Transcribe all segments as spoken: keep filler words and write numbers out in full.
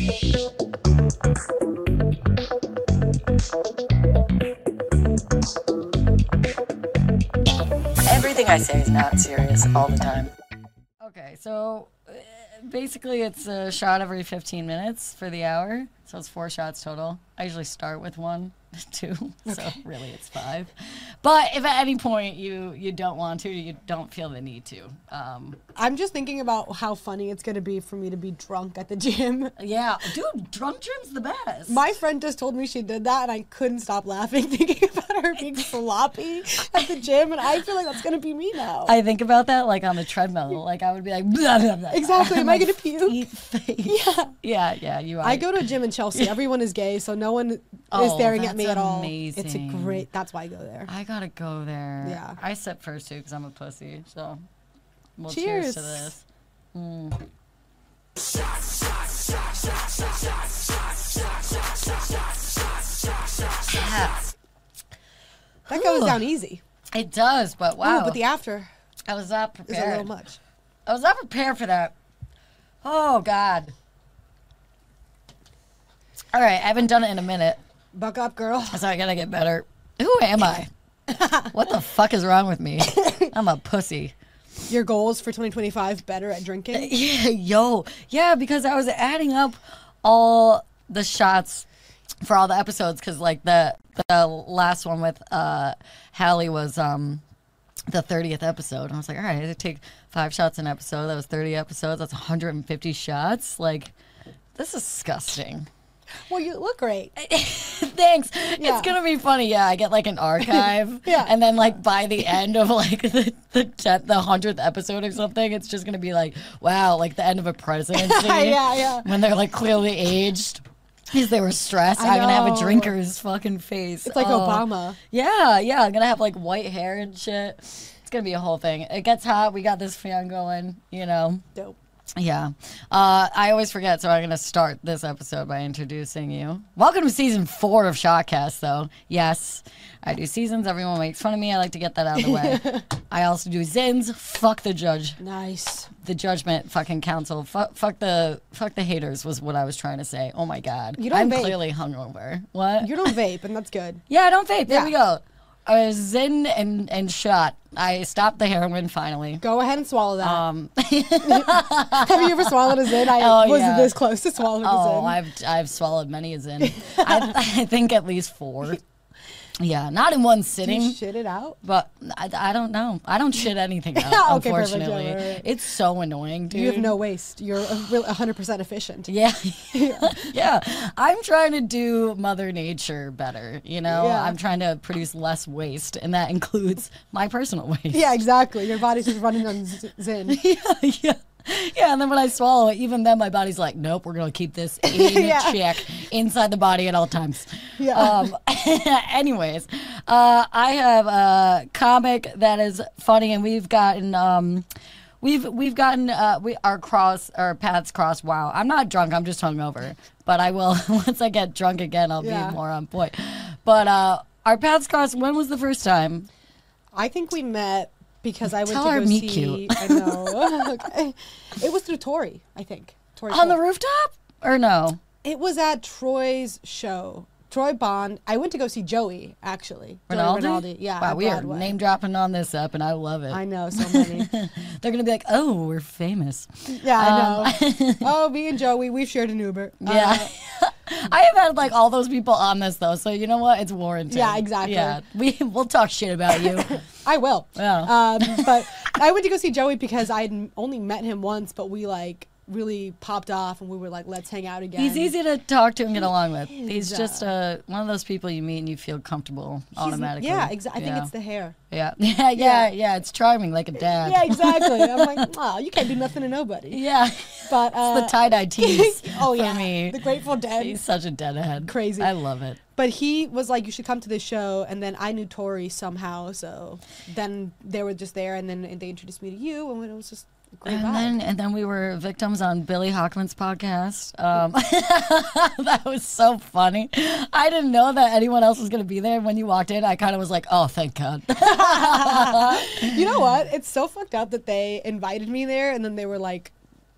Everything I say is not serious all the time. Okay, so uh, basically it's a shot every fifteen minutes for the hour. So it's four shots total. I usually start with one, two, okay. So really it's five. But if at any point you, you don't want to, you don't feel the need to. Um, I'm just thinking about how funny it's going to be for me to be drunk at the gym. Yeah, dude, drunk gym's the best. My friend just told me she did that, and I couldn't stop laughing thinking about her being sloppy at the gym, and I feel like that's going to be me now. I think about that like on the treadmill. Like I would be like, blah, blah, blah. Exactly. Am I going to puke? Yeah. Yeah, yeah, you are. I go to a gym in Chelsea. Everyone is gay, so no one oh, is staring at me at all. Amazing. It's a great, that's why I go there. I gotta go there. Yeah. I sit first too because I'm a pussy. So, well, cheers. cheers to this. Mm. That goes down easy. It does, but wow. Ooh, but the after I was not is prepared. a little much. I was not prepared for that. Oh, God. All right, I haven't done it in a minute. Buck up, girl. So I gotta get better. Who am I? What the fuck is wrong with me? I'm a pussy. Your goals for twenty twenty-five, better at drinking? Yeah, yo. Yeah, because I was adding up all the shots for all the episodes because, like, the the last one with uh, Hallie was um, the thirtieth episode. And I was like, all right, I had to take five shots an episode. That was thirty episodes. That's one hundred fifty shots. Like, this is disgusting. Well, you look great. Thanks. Yeah. It's gonna be funny. Yeah, I get like an archive. Yeah. And then like by the end of like the the tenth, the hundredth episode or something, it's just gonna be like, wow, like the end of a presidency. Yeah, yeah. When they're like clearly aged. Because they were stressed. I I'm gonna have a know. drinker's fucking face. It's like Oh. Obama. Yeah, yeah. I'm gonna have like white hair and shit. It's gonna be a whole thing. It gets hot. We got this fan going. You know. Dope. Yeah. Uh, I always forget, so I'm going to start this episode by introducing you. Welcome to season four of Shotcast, though. Yes, I do seasons. Everyone makes fun of me. I like to get that out of the way. I also do Zins. Fuck the judge. Nice. The judgment fucking council. Fuck, fuck the fuck the haters was what I was trying to say. Oh, my God. You don't I'm vape. clearly hungover. What? You don't vape, and that's good. Yeah, I don't vape. There Yeah. we go. Uh, Zin and, and shot. I stopped the heroin finally. Go ahead and swallow that. Um, Have you ever swallowed a Zin? I Oh, was yeah. this close to swallowing a Oh, Zin. I've I've swallowed many a Zin. I, I think at least four. Yeah, not in one Do sitting. you shit it out? But I, I don't know. I don't shit anything out, Okay, perfect. unfortunately. Yeah, right, right. It's so annoying, dude. You have no waste. You're a real- one hundred percent efficient. Yeah. Yeah. I'm trying to do Mother Nature better, you know? Yeah. I'm trying to produce less waste, and that includes my personal waste. Yeah, exactly. Your body's just running on Z- Zin. Yeah, yeah. Yeah, and then when I swallow it, even then my body's like, nope, we're going to keep this in Yeah. check inside the body at all times. Yeah. Um, anyways, uh, I have a comic that is funny, and we've gotten... Um, We've we've gotten uh, we our cross our paths crossed. Wow, I'm not drunk. I'm just hungover. But I will once I get drunk again. I'll Yeah. be more on point. But uh, our paths crossed. When was the first time? I think we met because I went Tell to her go meet see. cute. I know. Okay. It was through Tori, I think. Tori On the Cole. rooftop or no? It was at Troy's show. Troy Bond. I went to go see Joey, actually. Joey Rinaldi? Rinaldi. Yeah. Wow, at we are Broadway. name dropping on this app, and I love it. I know, so many. They're gonna be like, "Oh, we're famous." Yeah, Um, I know. Oh, me and Joey, we've shared an Uber. Yeah. Uh, I have had like all those people on this though, so you know what? It's warranted. Yeah, exactly. Yeah, we we'll talk shit about you. I will. Yeah. Um, but I went to go see Joey because I had only met him once, but we like really popped off and we were like, let's hang out again. He's easy to talk to and get along with. is, He's just uh, one of those people you meet and you feel comfortable He's- automatically. Yeah, exactly. I think Yeah. it's the hair. Yeah. Yeah, yeah, yeah. It's charming like a dad. Yeah, exactly. I'm like, oh, you can't do nothing to nobody. Yeah. But uh, The tie-dye tees oh for yeah, me. the Grateful Dead. He's such a deadhead. Crazy. I love it. But he was like, you should come to this show. And then I knew Tori somehow. So then they were just there. And then they introduced me to you. And it was just a great And vibe. then, and then we were victims on Billy Hockman's podcast. Um, that was so funny. I didn't know that anyone else was going to be there. When you walked in, I kind of was like, oh, thank God. You know what? It's so fucked up that they invited me there. And then they were like,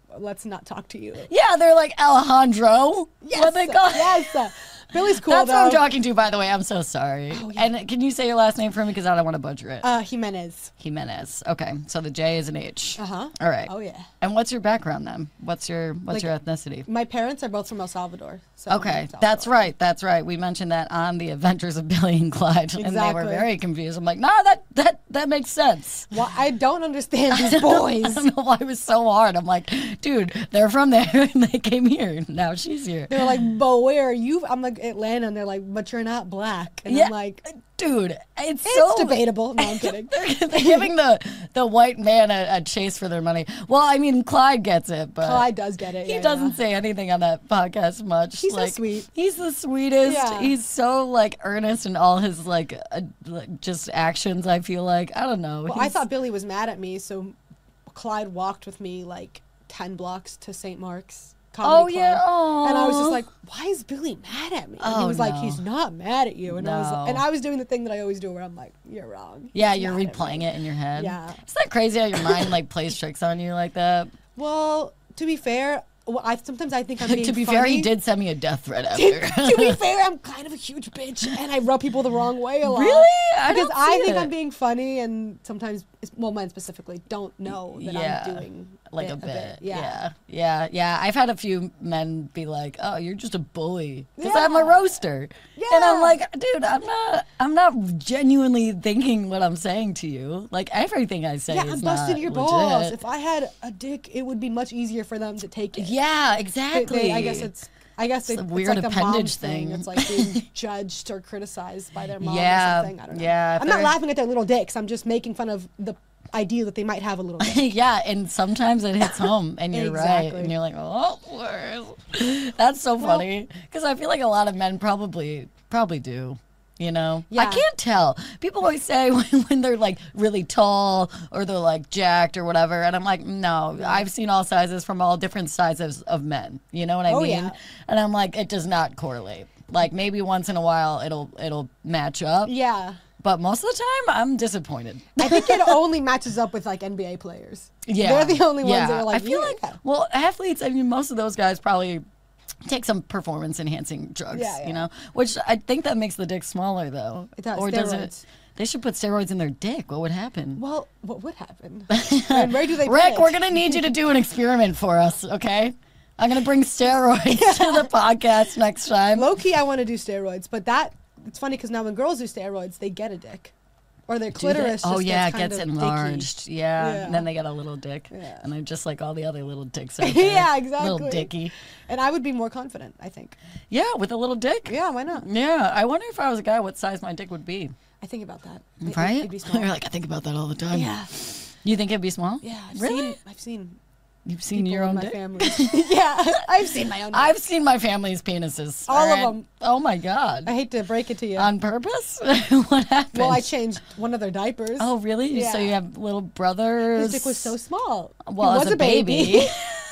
let's not talk to you. Yeah, they're like Alejandro. Yes, What they call yes. Uh, Billy's cool That's though. who I'm talking to, by the way. I'm so sorry. Oh, yeah. And can you say your last name for me? Because I don't want to butcher it. Uh, Jimenez. Jimenez. Okay, so the J is an H. Uh huh. All right. Oh yeah. And what's your background then? What's your what's Like- your ethnicity? My parents are both from El Salvador. So Okay, El Salvador. that's right. That's right. We mentioned that on the Adventures of Billy and Clyde, and they were Exactly. very confused. I'm like, nah, that that that makes sense. Well, I don't understand these boys. I don't know why it was so hard. I'm like, dude, they're from there and they came here. Now she's here. They're like, but where are you? I'm like Atlanta, and they're like, but you're not black. And Yeah, I'm like, dude, it's, it's so debatable. No, I'm kidding. They're, they're giving the the white man a, a chase for their money. Well, I mean, Clyde gets it, but Clyde does get it. he yeah, doesn't yeah. say anything on that podcast much. He's so like, sweet. He's the sweetest. Yeah. He's so like earnest in all his like, uh, like just actions. I feel like I don't know. Well, I He's- thought Billy was mad at me, so Clyde walked with me like ten blocks to Saint Mark's Oh Comedy yeah. Club. Oh. And I was just like, why is Billy mad at me? And he Oh, was like, no. he's not mad at you. And I was No. and I was doing the thing that I always do where I'm like, you're wrong. yeah, He's you're mad at replaying me." it in your head. Yeah. Isn't that crazy how your mind like plays tricks on you like that? Well, to be fair, well, I sometimes I think I'm being to be funny. fair, he did send me a death threat after. to be fair, I'm kind of a huge bitch, and I rub people the wrong way a lot. Really? I Because don't I see think it. I'm being funny, and sometimes, well, men specifically don't know that Yeah. I'm doing like it a bit. Yeah. yeah. Yeah. Yeah. I've had a few men be like, "Oh, you're just a bully." Because I'm a Yeah. roaster. And I'm Yeah. like, "Dude, I'm not I'm not genuinely thinking what I'm saying to you. Like everything I say Yeah, is I'm busting not your legit." balls. If I had a dick, it would be much easier for them to take it. Yeah, They- exactly. they- I guess it's. I guess It's it, a weird it's like the mom appendage thing. thing. It's like being judged or criticized by their mom Yeah, or something. I don't know. yeah, if I'm not they're- laughing at their little dicks. I'm just making fun of the idea that they might have a little dick. yeah, and sometimes it hits home, and you're right, Exactly. and you're like, "Oh, where's-" that's so funny." Because I feel like a lot of men probably probably do. You know, I Yeah. can't tell. People always say when, when they're like really tall or they're like jacked or whatever, and I'm like, no, I've seen all sizes from all different sizes of men. You know what I Oh, mean? yeah. And I'm like, it does not correlate. Like maybe once in a while it'll it'll match up, Yeah. but most of the time I'm disappointed. I think it only matches up with like N B A players. Yeah, They're the only ones yeah. that are like, I feel yeah. like, well, athletes. I mean, most of those guys probably take some performance enhancing drugs. Yeah, yeah. You know, which I think that makes the dick smaller though. It does, Or does it? steroids. They should put steroids in their dick. What would happen? Well, what would happen? And where do they put Rick, it? we're gonna need you to do an experiment for us, okay? I'm gonna bring steroids to the podcast next time. Low key, I want to do steroids, but that it's funny because now when girls do steroids, they get a dick, or their Do they? clitoris. Oh just yeah, it gets, kind gets of enlarged. Yeah. Yeah. and then they get a little dick, Yeah. and they're just like all the other little dicks out there. Yeah, exactly. Little dicky. dicky. And I would be more confident. I think. Yeah, with a little dick. Yeah, why not? Yeah, I wonder if I was a guy, what size my dick would be. I think about that. It- Right? It'd be small. You're like, I think about that all the time. yeah, You think it'd be small? yeah. I've Really? seen. I've seen. You've seen people your in own my dick? family. yeah, I've seen my own. I've seen my family's penises. All of alright? them. Oh my god. I hate to break it to you. On purpose? What happened? well, I changed one of their diapers. Oh really? You So Yeah. you have little brothers? His dick was so small. Well, he as was a baby.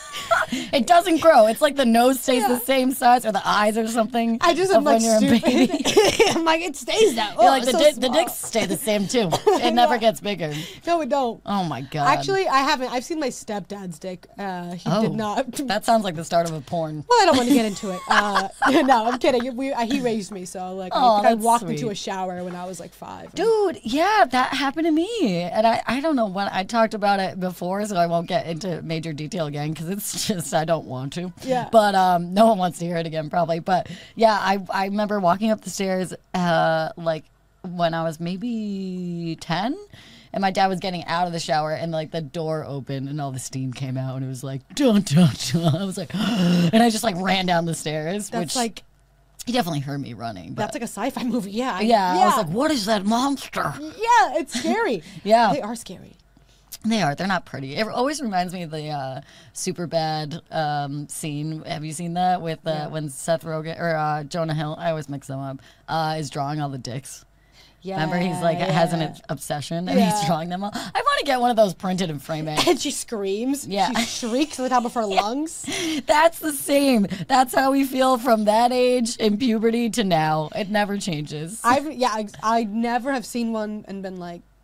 It doesn't grow. It's like the nose stays Yeah. the same size, or the eyes or something. I just of am like when you're a baby. stupid. I'm like, it stays that. You're Oh, like the, so di- the small. dicks stay the same too. It never gets bigger. No, it don't. Oh my god. Actually, I haven't. I've seen my stepdad's dick. Uh, he oh, did not. That sounds like the start of a porn. Well, I don't want to get into it. Uh, no, I'm kidding. We, uh, he raised me, so like Oh, I think I that's walked sweet. into a shower when I was like five. Dude, yeah, that happened to me. And I, I don't know when I talked about it before, so I won't get into major detail again because it's just, I don't want to. Yeah. But um, no one wants to hear it again, probably. But yeah, I, I remember walking up the stairs uh, like when I was maybe ten. And my dad was getting out of the shower, and like the door opened, and all the steam came out, and it was like dun dun dun. I was like, and I just like ran down the stairs, That's which like he definitely heard me running. But that's like a sci-fi movie. Yeah. I- yeah, Yeah. I was like, what is that monster? yeah, it's scary. Yeah. They are scary. They are. They're not pretty. It always reminds me of the uh, super bad um, scene. Have you seen that with uh, Yeah. when Seth Rogen or uh, Jonah Hill? I always mix them up. Uh, is drawing all the dicks. Yeah. Remember, he's like has an yeah. obsession and he's Yeah. drawing them all. I want to get one of those printed and frame it. And she screams. Yeah. She shrieks at the top of her lungs. That's the same. That's how we feel from that age in puberty to now. It never changes. I've yeah. I, I never have seen one and been like,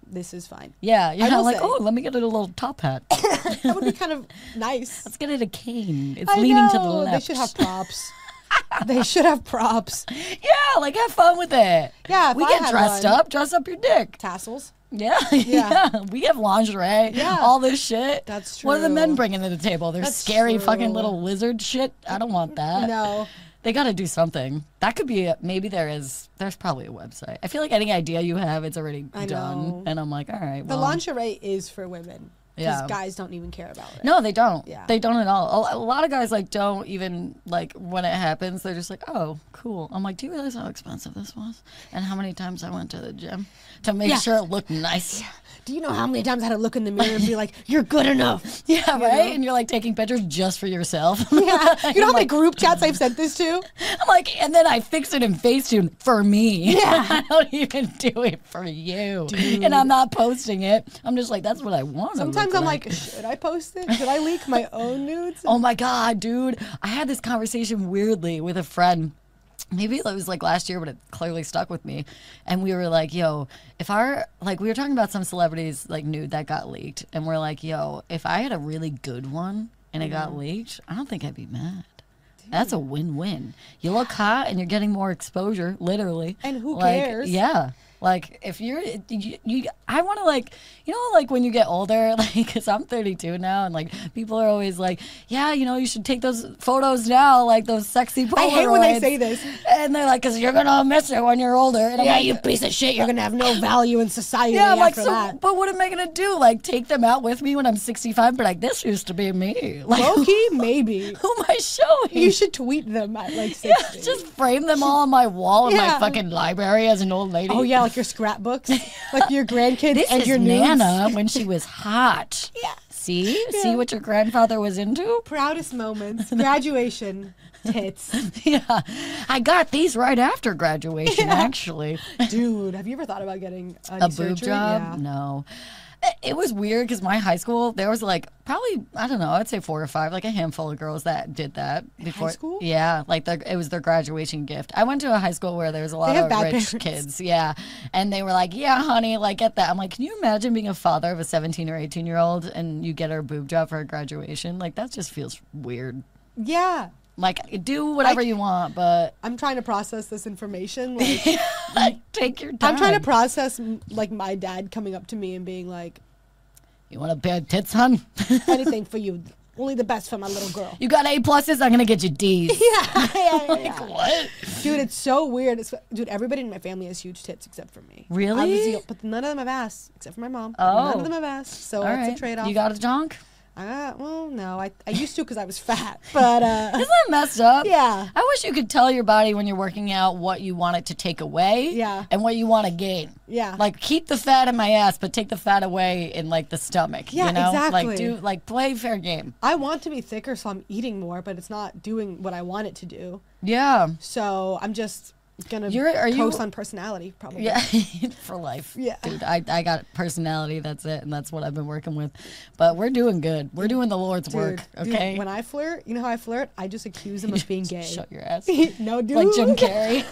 this is fine. Yeah, you're I not will like, say- oh, let me get it a little top hat. That would be kind of nice. Let's get it a cane. It's I leaning to the know, left. They should have props. They should have props. Yeah, like have fun with it. Yeah, if we I get had dressed one. up. Dress up your dick. Tassels. Yeah, Yeah. yeah. We have lingerie. Yeah. All this shit. That's What are the men true. bringing to the table? Their That's scary fucking true. little lizard shit. I don't want that. No. They got to do something. That could be. A, maybe there is. There's probably a website. I feel like any idea you have, it's already I done. know. And I'm like, all right. The Well, lingerie is for women. Because Yeah. guys don't even care about it. no, they don't. Yeah. They don't at all. A, a lot of guys like don't even like when it happens. They're just like, oh, cool. I'm like, do you realize how expensive this was, and how many times I went to the gym to make Yeah. sure it looked nice. Do you know how many times I had to look in the mirror and be like, "You're good enough"? Yeah, right. know? And you're like taking pictures just for yourself. Yeah. You know how I'm many like, group chats I've sent this to? I'm like, and then I fix it in Facetune for me. Yeah. I don't even do it for you. And I'm not posting it. I'm just like, that's what I want. Sometimes I'm like, should I post it? Should I leak my own nudes? oh my God, dude. I had this conversation weirdly with a friend. Maybe it was like last year, but it clearly stuck with me. And we were like, yo, if our, like, we were talking about some celebrities, like, nude that got leaked. And we're like, yo, if I had a really good one and it got leaked, I don't think I'd be mad. That's a win-win. You look hot and you're getting more exposure, literally. And who Like, cares? Yeah. Like, if you're, you, you I want to, like, you know, like, when you get older, like, because I'm thirty-two now, and, like, people are always like, yeah, you know, you should take those photos now, like, those sexy Polaroids. I hate when they say this. And they're like, because you're going to miss it when you're older. And I'm Yeah, like, you piece of shit. You're going to have no value in society yeah, I'm like, after so, that. but what am I going to do? Like, take them out with me when I'm sixty-five? But, like, this used to be me. Like, Low-key, maybe. who am I showing? You should tweet them at like yeah, sixty. just frame them all on my wall in Yeah. my fucking library as an old lady. Oh, yeah, like your scrapbooks. Like your grandkids This and is your nudes. Nana when she was hot. Yeah. See? Yeah. See what your grandfather was into? Proudest moments. Graduation. Tits. Yeah. I got these right after graduation, actually. Dude, have you ever thought about getting a, A knee boob surgery? job? Yeah. No. It- It was weird because my high school, there was like probably, I don't know, I'd say four or five, like a handful of girls that did that before. school? Yeah, like their, it was their graduation gift. I went to a high school where there was a lot have of bad rich parents. kids. Yeah. And they were like, yeah, honey, like get that. I'm like, can you imagine being a father of a seventeen or eighteen year old and you get her boob job for her graduation? Like that just feels weird. Yeah. Like do whatever I- you want, but I'm trying to process this information. Like, like, take your time. I'm trying to process m- like my dad coming up to me and being like, You want a pair of tits, hun? anything for you. Only the best for my little girl. You got A pluses? I'm gonna get you D's. Yeah, yeah, yeah, Like yeah. what? Dude, it's so weird. It's, dude, everybody in my family has huge tits except for me. Really? I was the- but none of them have ass except for my mom. But None Oh. of them have ass. So All it's right. a trade off. You got a donk? Uh, well, no, I, I used to because I was fat, but uh, Isn't that messed up? yeah, I wish you could tell your body when you're working out what you want it to take away Yeah. and what you want to gain. yeah. Like keep the fat in my ass, but take the fat away in like the stomach. Yeah, you know? Like exactly. do like play fair game. I want to be thicker, so I'm eating more, but it's not doing what I want it to do. Yeah. So I'm just gonna You're- are you- coast on personality, probably. Yeah. For life. Yeah. Dude, I, I got personality, that's it, and that's what I've been working with. But we're doing good. We're doing the Lord's Dude, work. dude, Okay. when I flirt, you know how I flirt? I just accuse them of being gay. Shut your ass. No, dude. Like Jim Carrey.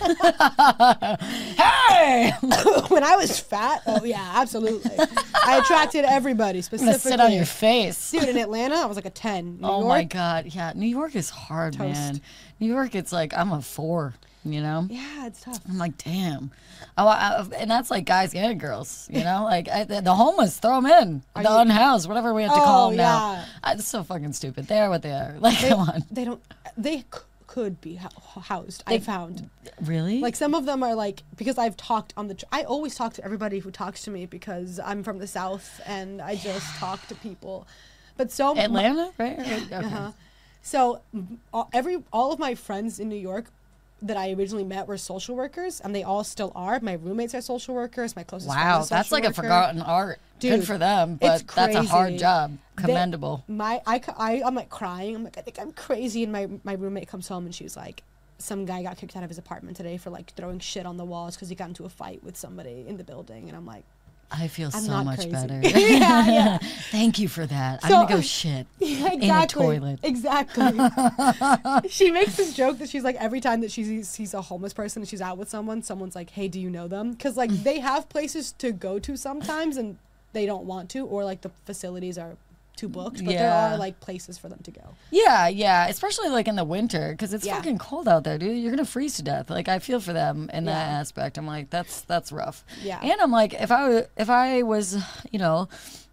Hey! When I was fat, oh yeah, absolutely. I attracted everybody I'm specifically. gonna sit on your face. Dude, in Atlanta, I was like a ten. New Oh York, my God. Yeah. New York is hard, Toast. man. New York, it's like, I'm a four, you know? Yeah, it's tough. I'm like, damn. Oh, I, and that's like guys and girls, you know? Like, I, the, the homeless, throw them in. Are the you- unhoused, whatever we have to call Oh, them yeah. now. I, it's so fucking stupid. They are what they are. Like, They, come on. they don't. They c- could be hou- housed. They- I found. Really? Like some of them are like because I've talked on the. Tr- I always talk to everybody who talks to me because I'm from the South and I just talk to people. But so Atlanta, right? Okay. Uh-huh. So m- all, every all of my friends in New York that I originally met were social workers, and they all still are. My roommates are social workers. My closest friend Wow, is a that's social like a worker. forgotten art. Good Dude, for them, it's but that's a hard crazy. job. They- Commendable. My I, c- I I'm like crying. I'm like I think I'm crazy, and my my roommate comes home and she was like, some guy got kicked out of his apartment today for like throwing shit on the walls because he got into a fight with somebody in the building, and I'm like, I feel I'm so not much crazy. better. yeah, yeah. Thank you for that. So- I'm gonna go shit Yeah, in a exactly. toilet. Exactly. She makes this joke that she's like, every time that she sees, sees a homeless person and she's out with someone, someone's like, hey, do you know them? Because, like, they have places to go to sometimes and they don't want to, or, like, the facilities are too booked, but there Yeah. are, like, places for them to go. Yeah, yeah, especially like in the winter because it's Yeah. fucking cold out there, dude. You're gonna freeze to death. Like I feel for them in that Yeah. aspect. I'm like, that's that's rough. Yeah. And I'm like, if I wa- if I was, you know,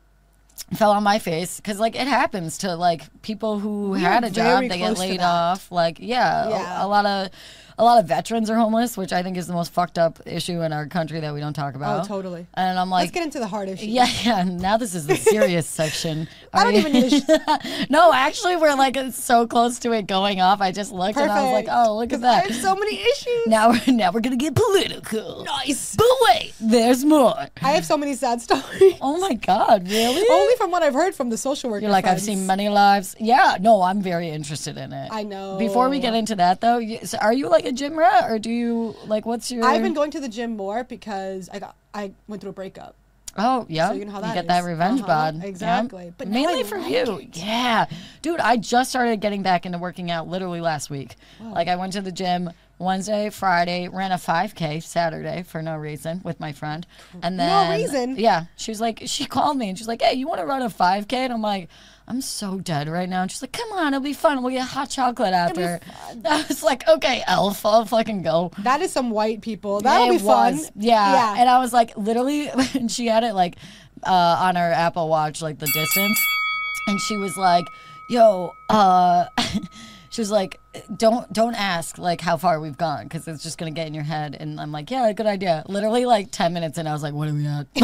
fell on my face because like it happens to like people who We had are a job, very they get close to laid that. off. Like yeah, Yeah. A, a lot of. A lot of veterans are homeless, which I think is the most fucked up issue in our country that we don't talk about. Oh, totally. And I'm like, Let's get into the hard issues. yeah, yeah. Now this is the serious section. I don't Are even you- need a sh- No, actually, we're like so close to it going off. I just looked and I was like, Perfect. oh, look at 'Cause I that. have so many issues. Now, we're, now we're gonna get political. Nice. But wait, there's more. I have so many sad stories. Oh my God, really? Only from what I've heard from the social worker. You're like, I've friends. seen many lives. Yeah, no, I'm very interested in it. I know. Before we get into that, though, you, so are you like a gym rat, or do you like what's your? I've been going to the gym more because I got I went through a breakup. Oh yeah, So you know how that get that is. revenge Uh-huh, bod. Yeah. exactly. But now mainly I for like you. it. Yeah, dude, I just started getting back into working out literally last week. Like I went to the gym Wednesday, Friday, ran a five K Saturday for no reason with my friend, and No then reason? Yeah, she was like, she called me and she's like, hey, you want to run a five K? And I'm like, I'm so dead right now. And she's like, come on, it'll be fun. We'll get hot chocolate after. I was like, okay, elf, I'll fucking go. That is some white people. That'll It be fun. was, Yeah. Yeah. And I was like, literally, and she had it like uh, on her Apple Watch, like the distance. And she was like, yo, uh, she was like, don't don't ask like how far we've gone because it's just going to get in your head. And I'm like, yeah, good idea. Literally like ten minutes and I was like, what are we at?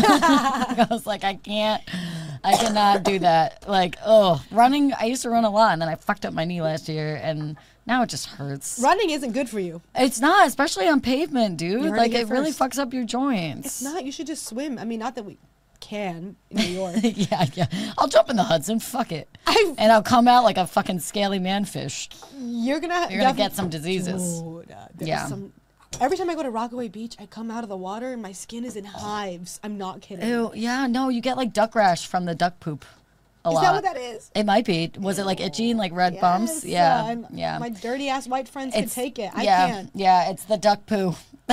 I was like, I can't, I cannot do that. Like, oh, running, I used to run a lot and then I fucked up my knee last year and now it just hurts. Running isn't good for you. It's not, especially on pavement, dude. heard it Like here it really first. fucks up your joints. It's not. You should just swim. I mean, not that we can in New York. yeah, yeah. I'll jump in the Hudson. Fuck it. I've- and I'll come out like a fucking scaly manfish. You're gonna. You're gonna get some diseases. Dude, uh, there's Yeah. Some, every time I go to Rockaway Beach, I come out of the water and my skin is in hives. I'm not kidding. Ew. Yeah. No, you get like duck rash from the duck poop. A Is lot. that what that is? It might be. Was it like itchy and like red bumps? Yes, Yeah. uh, and yeah. My dirty ass white friends can take it. I yeah, can't. Yeah, it's the duck poo.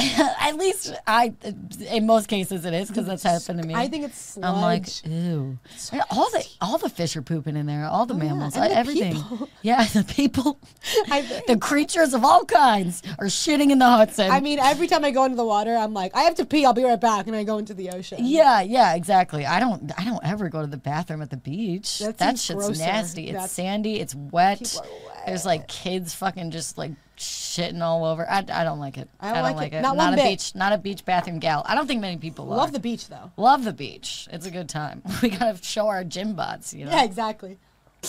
At least I, in most cases, it is because that's happened to me. I think it's sludge. I'm like, ew. And all the all the fish are pooping in there. All the Oh, yeah, mammals, and the everything. people. Yeah, the people, I think- the creatures of all kinds are shitting in the Hudson. I mean, every time I go into the water, I'm like, I have to pee. I'll be right back, and I go into the ocean. yeah, yeah, exactly. I don't, I don't ever go to the bathroom at the beach. That That seems shit's grosser. nasty. It's That's- sandy. It's wet. People are There's like kids fucking just like shitting all over. I, I don't like it. I don't like like it. it. Not one a bit. beach, not a beach bathroom gal. I don't think many people Love are. the beach though. Love the beach. It's a good time. We gotta show our gym bots, you know. Yeah, exactly.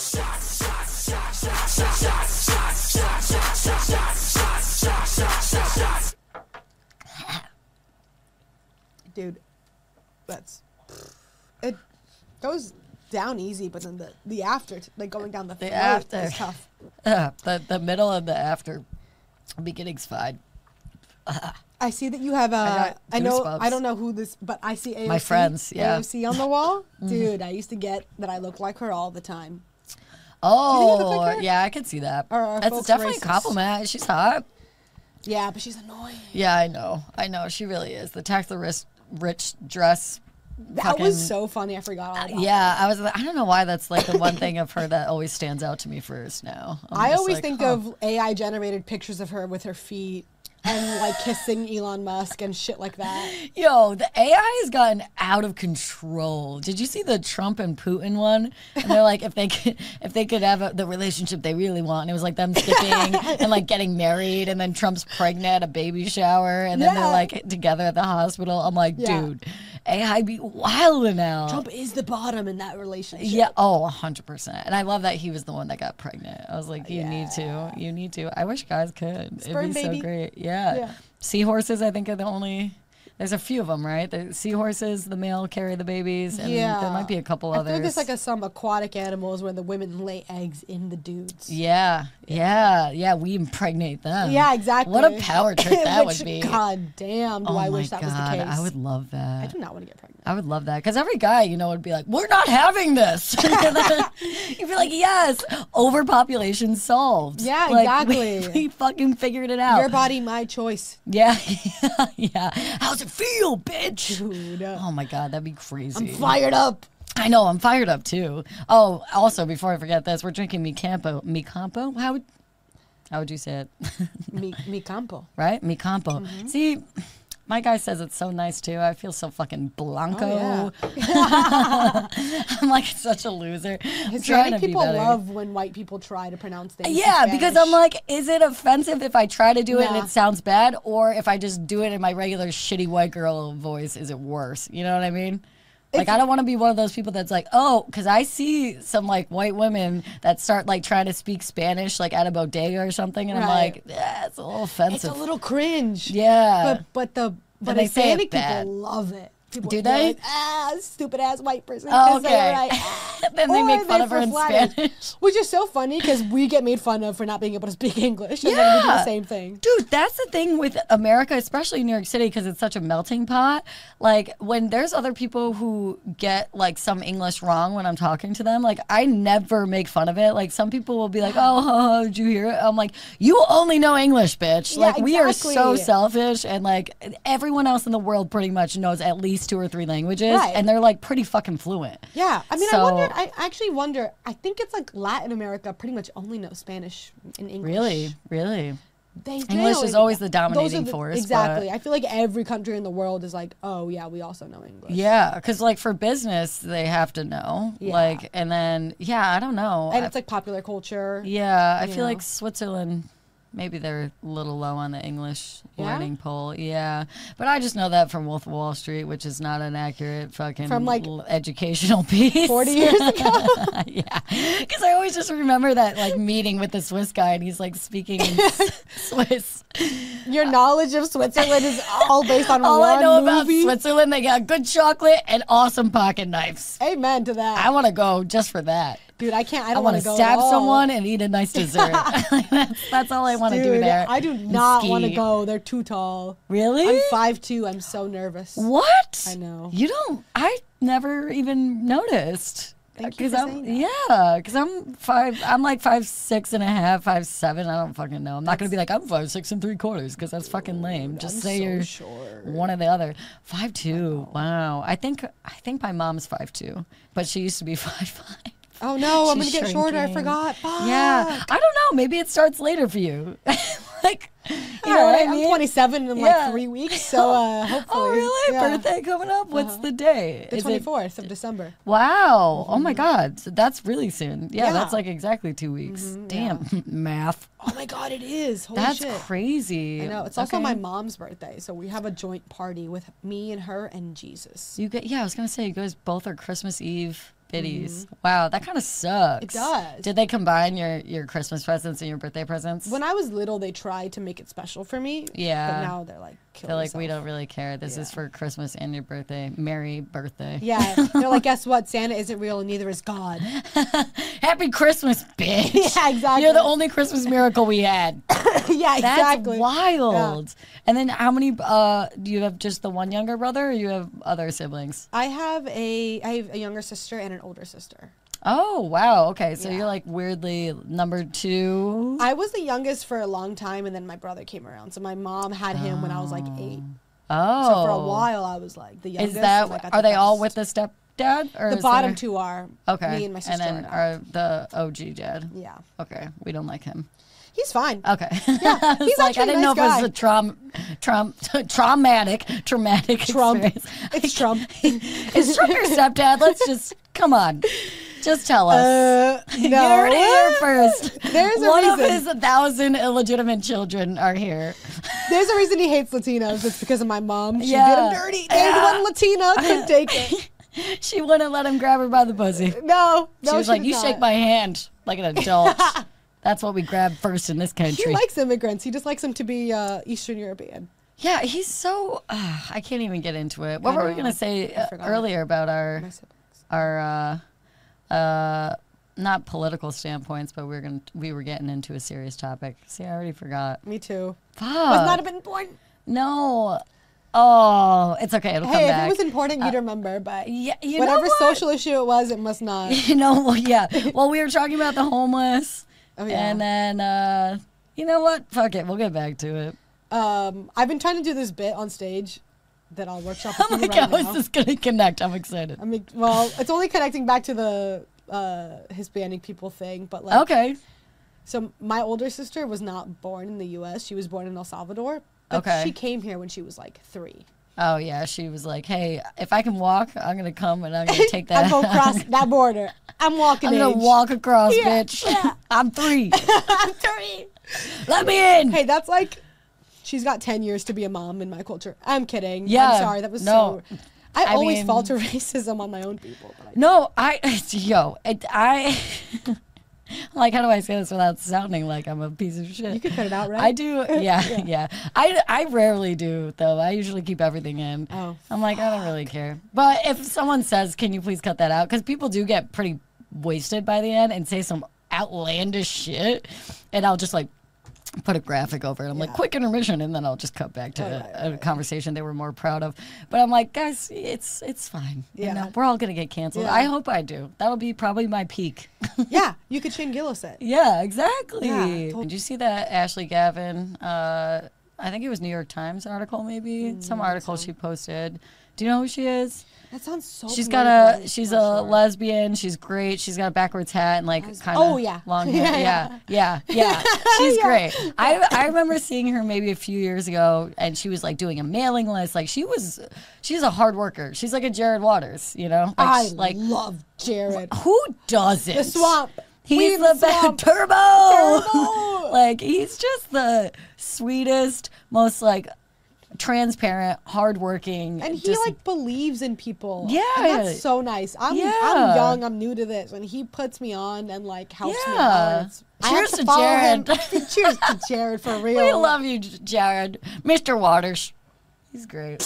Dude, that's it goes down easy, but then the the after, like going down the throat, after. is tough. Uh, the the middle and the after beginning's fine. I see that you have uh, got I know goosebumps. I don't know who this, but I see A O C, My friends, yeah. A O C on the wall. Dude, I used to get that I look like her all the time. Oh, look like her? yeah, I could see that. Or are That's folks definitely racist? a compliment. She's hot. Yeah, but she's annoying. Yeah, I know. I know. She really is. The tax the rich, rich dress. That fucking- was so funny. I forgot all about Yeah, I was. I don't know why that's like the one thing of her that always stands out to me first. Now I'm I just always like, think huh. of A I generated pictures of her with her feet and like kissing Elon Musk and shit like that. Yo, the A I has gotten out of control. Did you see the Trump and Putin one? And they're like, if they could, if they could have a, the relationship they really want, and it was like them skipping and like getting married, and then Trump's pregnant at a baby shower, and then Yeah. they're like together at the hospital. I'm like, Yeah. dude, A I be wild now. Trump is the bottom in that relationship. Yeah. Oh, a hundred percent. And I love that he was the one that got pregnant. I was like, you need to. You need to. I wish guys could. Sperm It'd be baby. so great. Yeah. Yeah. Seahorses, I think, are the only. There's a few of them, right? The seahorses, the male carry the babies, and Yeah. there might be a couple I others. feel like there's like a, some aquatic animals where the women lay eggs in the dudes. yeah, yeah, yeah. We impregnate them. Yeah, exactly. What a power trip that Which, would be. God damn, do oh I my wish that God, was the case. I would love that. I do not want to get pregnant. I would love that because every guy, you know, would be like, "We're not having this." You'd be like, "Yes, overpopulation solved." Yeah, Like, exactly. We, we fucking figured it out. Your body, my choice. Yeah, yeah. How's it feel, bitch? Dude, uh, Oh my god, that'd be crazy. I'm fired up. I know, I'm fired up too. Oh, also, before I forget this, we're drinking Mi Campo. Mi Campo? How would how would you say it? Mi, mi campo. Right? Mi Campo. Mm-hmm. See, my guy says it's so nice too. I feel so fucking blanco. Oh, yeah. I'm like such a loser. I'm trying Hispanic to be people better. love when white people try to pronounce things. in Yeah, because I'm Spanish. like, is it offensive if I try to do it and Nah. it sounds bad? Or if I just do it in my regular shitty white girl voice, is it worse? You know what I mean? Like, It's- I don't want to be one of those people that's like, oh, because I see some like white women that start like trying to speak Spanish like at a bodega or something. And I'm Right. like, yeah, it's a little it's offensive. a little cringe. yeah. But but the but they say it Hispanic bad. people love it. People Do they're they? Like, ah, stupid ass white person. Oh, can say it okay. right. Ah. Then they Or make fun they're of her in for flattered. Spanish. Which is so funny because we get made fun of for not being able to speak English, and then we do the Yeah. same thing. Dude, that's the thing with America, especially New York City, because it's such a melting pot. Like, when there's other people who get, like, some English wrong when I'm talking to them, like, I never make fun of it. Like, some people will be like, oh, oh, did you hear it? I'm like, you only know English, bitch. Yeah, Like, we are so exactly. selfish, and, like, everyone else in the world pretty much knows at least two or three languages, Right. and they're, like, pretty fucking fluent. Yeah, I mean, So- I wonder. I actually wonder. I think it's like Latin America pretty much only knows Spanish and English. Really? Really? They English do. is always the Those dominating are the- force, Exactly. I feel like every country in the world is like, oh yeah, we also know English. Yeah, because like for business, they have to know. Yeah. Like, and then yeah, I don't know. and I- it's like popular culture. yeah, I you feel know. like Switzerland. Maybe they're a little low on the English Yeah? learning poll. Yeah, but I just know that from Wolf of Wall Street, which is not an accurate fucking From, like, l- educational piece. Forty years ago. Yeah, because I always just remember that like meeting with the Swiss guy, and he's like speaking in S- Swiss. Your knowledge of Switzerland is all based on All one I know movie. about Switzerland, they got good chocolate and awesome pocket knives. Amen to that. I want to go just for that. Dude, I can't. I I don't want want to go at stab all. someone and eat a nice dessert. that's, that's all I want to do Dude, there. I do and not want to ski. go. They're too tall. Really? I'm five two. I'm so nervous. What? I know. You don't. I never even noticed. Thank you 'Cause for I'm, saying that. Yeah, because I'm five. I'm like five six and a half, five seven. I don't fucking know. I'm not gonna be like I'm five six and three quarters because that's fucking lame. Just I'm say so you're short. one or the other. Five two. Wow. I think I think my mom's five two, but she used to be five five. Oh no, I'm gonna She's get shorter. I shrinking. forgot. Fuck. Yeah, I don't know. Maybe it starts later for you. like, you All know right, what I mean? I'm twenty-seven in Yeah. like three weeks, so uh, hopefully. Oh, really? Yeah. Birthday coming up? What's the day? The Is it- twenty-fourth of December. Wow. Oh my God. So that's really soon. Yeah, Yeah. that's like exactly two weeks. Damn. Math. Oh my god, it is. Holy That's shit. crazy. I know. It's also Okay. my mom's birthday, so we have a joint party with me and her and Jesus. You get, yeah, I was gonna say you guys both are Christmas Eve biddies. Wow, that kind of sucks. It does. Did they combine your your Christmas presents and your birthday presents? When I was little, they tried to make it special for me. Yeah. But now they're like, kill They're like, we yourself. don't really care. This is Yeah. for Christmas and your birthday. Merry birthday. Yeah. They're like, guess what? Santa isn't real and neither is God. Happy Christmas, bitch. Yeah, exactly. You're the only Christmas miracle we had. yeah, That's exactly. wild. And then how many uh do you have just the one younger brother or you have other siblings? I have a I have a younger sister and an older sister. Oh, wow. Okay. So Yeah. you're like weirdly number two. I was the youngest for a long time, and then my brother came around. So my mom had him when I was like eight. Oh. So for a while, I was like the youngest. Is that and I got are the they all best. with the stepdad or The is bottom there- two are Okay. me and my sister. And then are are the O G dad. yeah, Okay. We don't like him. he's fine. Okay. Yeah, It's he's like actually I a didn't nice know if it was guy. a traum, traum, traumatic, traumatic Trump. experience. It's Trump. Is Trump your stepdad? Let's just come on. Just tell us. Uh, You no. heard it here first. There's a One of reason. his thousand illegitimate children are here. There's a reason he hates Latinos. It's because of my mom. She Yeah. did him dirty. Named one Latina. Couldn't take it. She wouldn't let him grab her by the pussy. No. no She was like, did "You not. shake my hand like an adult." That's what we grab first in this country. He likes immigrants. He just likes them to be uh, Eastern European. yeah, he's so. Uh, I can't even get into it. What I were we know. gonna say I uh, forgot. earlier about our My siblings. our uh, uh, not political standpoints, but we were gonna we were getting into a serious topic. See, I already forgot. Me too. Fuck. Was not a bit important. No. Oh, it's okay. It'll come Hey, if back. it was important, you'd remember, but yeah, you whatever know what? social issue it was, it must not. You know, well, yeah. Well, we were talking about the homeless. Oh, yeah. And then, uh, you know what? Fuck it. We'll get back to it. Um, I've been trying to do this bit on stage that I'll workshop with I'm you like, right how now. is this going to connect? I'm excited. I mean, well, it's only connecting back to the uh, Hispanic people thing, but like, Okay. so my older sister was not born in the U S. She was born in El Salvador. But Okay. she came here when she was like three. Oh, yeah. She was like, hey, if I can walk, I'm going to come and I'm going to take that. I go across that border. I'm walking. I'm going to age. walk across, Yeah, bitch. yeah. I'm three. I'm three. Let me in. Hey, that's like, she's got ten years to be a mom in my culture. I'm kidding. Yeah, I'm sorry. That was no. so. I, I always mean- fall to racism on my own people. But I, No, I, yo, it, I, like, how do I say this without sounding like I'm a piece of shit? you could cut it out, right? I do, yeah, yeah. I, I rarely do, though. I usually keep everything in. Oh, I'm like, I don't really care. But if someone says, can you please cut that out? Because people do get pretty wasted by the end and say some outlandish shit. And I'll just, like, put a graphic over it. I'm like, Yeah. quick intermission, and then I'll just cut back to Right, a, right, a right. conversation they were more proud of. But I'm like, guys, it's it's fine. Yeah. You know, we're all gonna get canceled. Yeah. I hope I do. That'll be probably my peak. yeah. You could Shane Gillis it. Yeah, exactly. Yeah, tot- Did you see that Ashley Gavin? Uh, I think it was New York Times article, maybe some article she posted. Do you know who she is? That sounds so. She's got familiar, a she's for a sure. lesbian. She's great. She's got a backwards hat and like Lesb- kind of Oh, yeah. long hair. Yeah, Yeah, yeah, yeah. She's Yeah. great. I I remember seeing her maybe a few years ago, and she was like doing a mailing list. Like she was, she's a hard worker. She's like a Jared Waters, you know. Like, I sh- like love Jared. who doesn't? The swamp. He's Weave the the best swamp. turbo. Turbo. Like he's just the sweetest, most like transparent, hardworking, And he just, like believes in people. Yeah. And that's so nice. I'm Yeah. I'm young. I'm new to this, and he puts me on and like helps me Yeah. out. It's, I have Cheers to to follow Jared. him. Cheers to Jared for real. we love you, J- Jared, Mister Waters. He's great.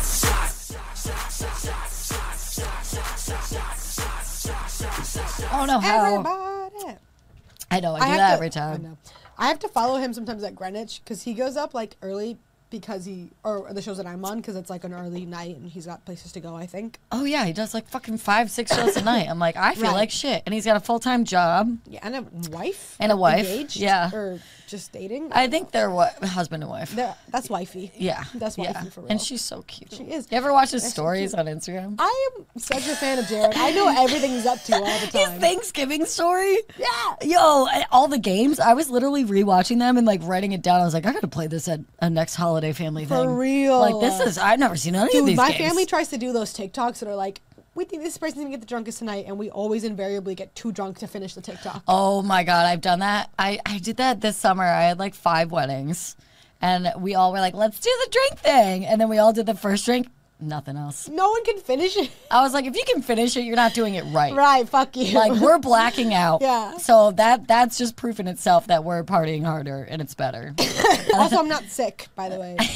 I don't know how. Everybody. I know I do I have that to- every I time. know. I have to follow him sometimes at Greenwich because he goes up like early because he or the shows that I'm on because it's like an early night and he's got places to go. I think. Oh yeah, he does like fucking five, six shows a night. I'm like, I feel Right. like shit, and he's got a full time job. Yeah, and a wife. And a wife, Engaged, yeah. Or just dating. I think they're what husband and wife. They're- that's wifey. Yeah, That's yeah. wifey for real. And she's so cute. She is. You ever watch his That's so stories cute. on Instagram? I am such a fan of Jared. I know everything he's up to all the His time. Thanksgiving story. Yeah. Yo, and all the games. I was literally rewatching them and like writing it down. I was like, I gotta play this at a next holiday family For thing. real. Like this is. I've never seen any of Dude, these my games. family tries to do those TikToks that are like, we think this person's gonna get the drunkest tonight, and we always invariably get too drunk to finish the TikTok. Oh my god, I've done that. I I did that this summer. I had like five weddings, and we all were like, let's do the drink thing, and then we all did the first drink. Nothing else. No one can finish it. I was like, if you can finish it, you're not doing it right. Right, fuck you. Like we're blacking out. Yeah. So that that's just proof in itself that we're partying harder and it's better. Also, I'm not sick, by the way.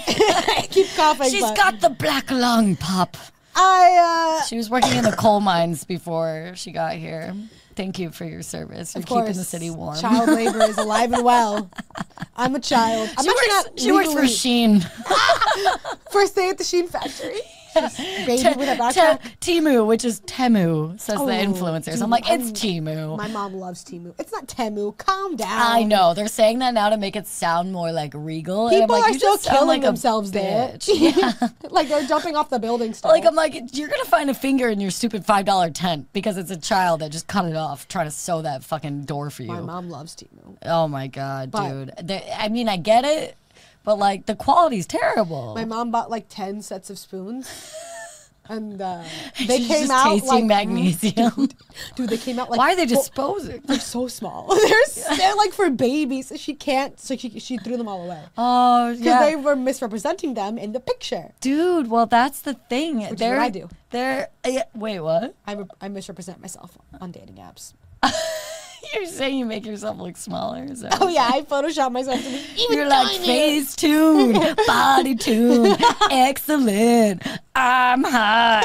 I keep coughing. She's but got the black lung, Pop. I, uh, She was working in the coal mines before she got here. Thank you for your service. You're of course, keeping the city warm. child labor is alive and well. I'm a child. I'm she actually works, not she works for legally- Sheen. First day at the Sheen factory. Just baby Te- with a backpack. Te- Timu, which is Temu, says Oh, the influencers. dude, I'm like, it's I'm- Timu. My mom loves Temu. It's not Temu. Calm down. I know. They're saying that now to make it sound more like regal. and I'm People like, are you still just sound killing like a themselves there. bitch. Yeah. Like they're jumping off the building still. Like, I'm like, you're going to find a finger in your stupid five dollar tent because it's a child that just cut it off trying to sew that fucking door for you. My mom loves Temu. Oh my God, But- dude. The- I mean, I get it, but like the quality's terrible. My mom bought like ten sets of spoons. And uh, they She's came just out tasting like magnesium. dude. They came out like Why are they full- disposing? They're so small. they're they're like for babies. She can't. So she she threw them all away Oh, because yeah. they were misrepresenting them in the picture. Dude, well, that's the thing. is they're, what I do. They're, yeah, wait, what? I, re- I misrepresent myself on dating apps. You're saying you make yourself look smaller? Is that Oh what yeah, I photoshopped myself to be even You're like tinier. face tune, body tune, excellent. I'm hot.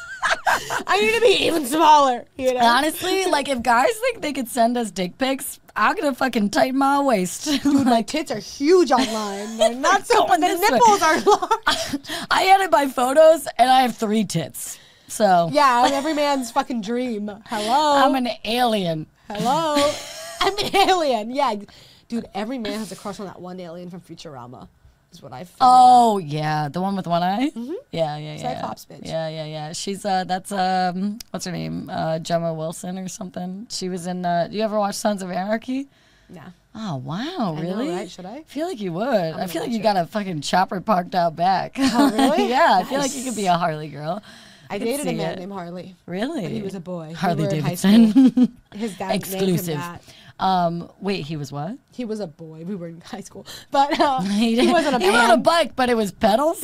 I need to be even smaller. You know. Honestly, like if guys think they could send us dick pics, I'm gonna fucking tighten my waist. Dude, my tits are huge online. They're not so, Going the this way. nipples are large. I edit my photos, and I have three tits. So Yeah, I'm every man's fucking dream. Hello. I'm an alien. Hello. I'm an alien. Yeah. Dude, every man has a crush on that one alien from Futurama. Is what I figured out. Oh yeah, the one with one eye. Mm-hmm. Yeah, yeah, yeah. Cyclops bitch. Yeah, yeah, yeah. She's uh, that's um, what's her name? Uh, Gemma Wilson or something. She was in. Uh, do you ever watch Sons of Anarchy? Nah. Oh wow, I know, really? right? Should I? I feel like you would. I gonna feel like watch you it. got a fucking chopper parked out back. Oh, really? yeah, I feel like you Nice. could be a Harley girl. I could dated a see man it. named Harley. Really? But he was a boy. We Harley were in high Davidson. school. His dad Exclusive. named him that. Um, wait, he was what? He was a boy. We were in high school. But uh, He, he wasn't a he rode a man. bike, but it was pedals.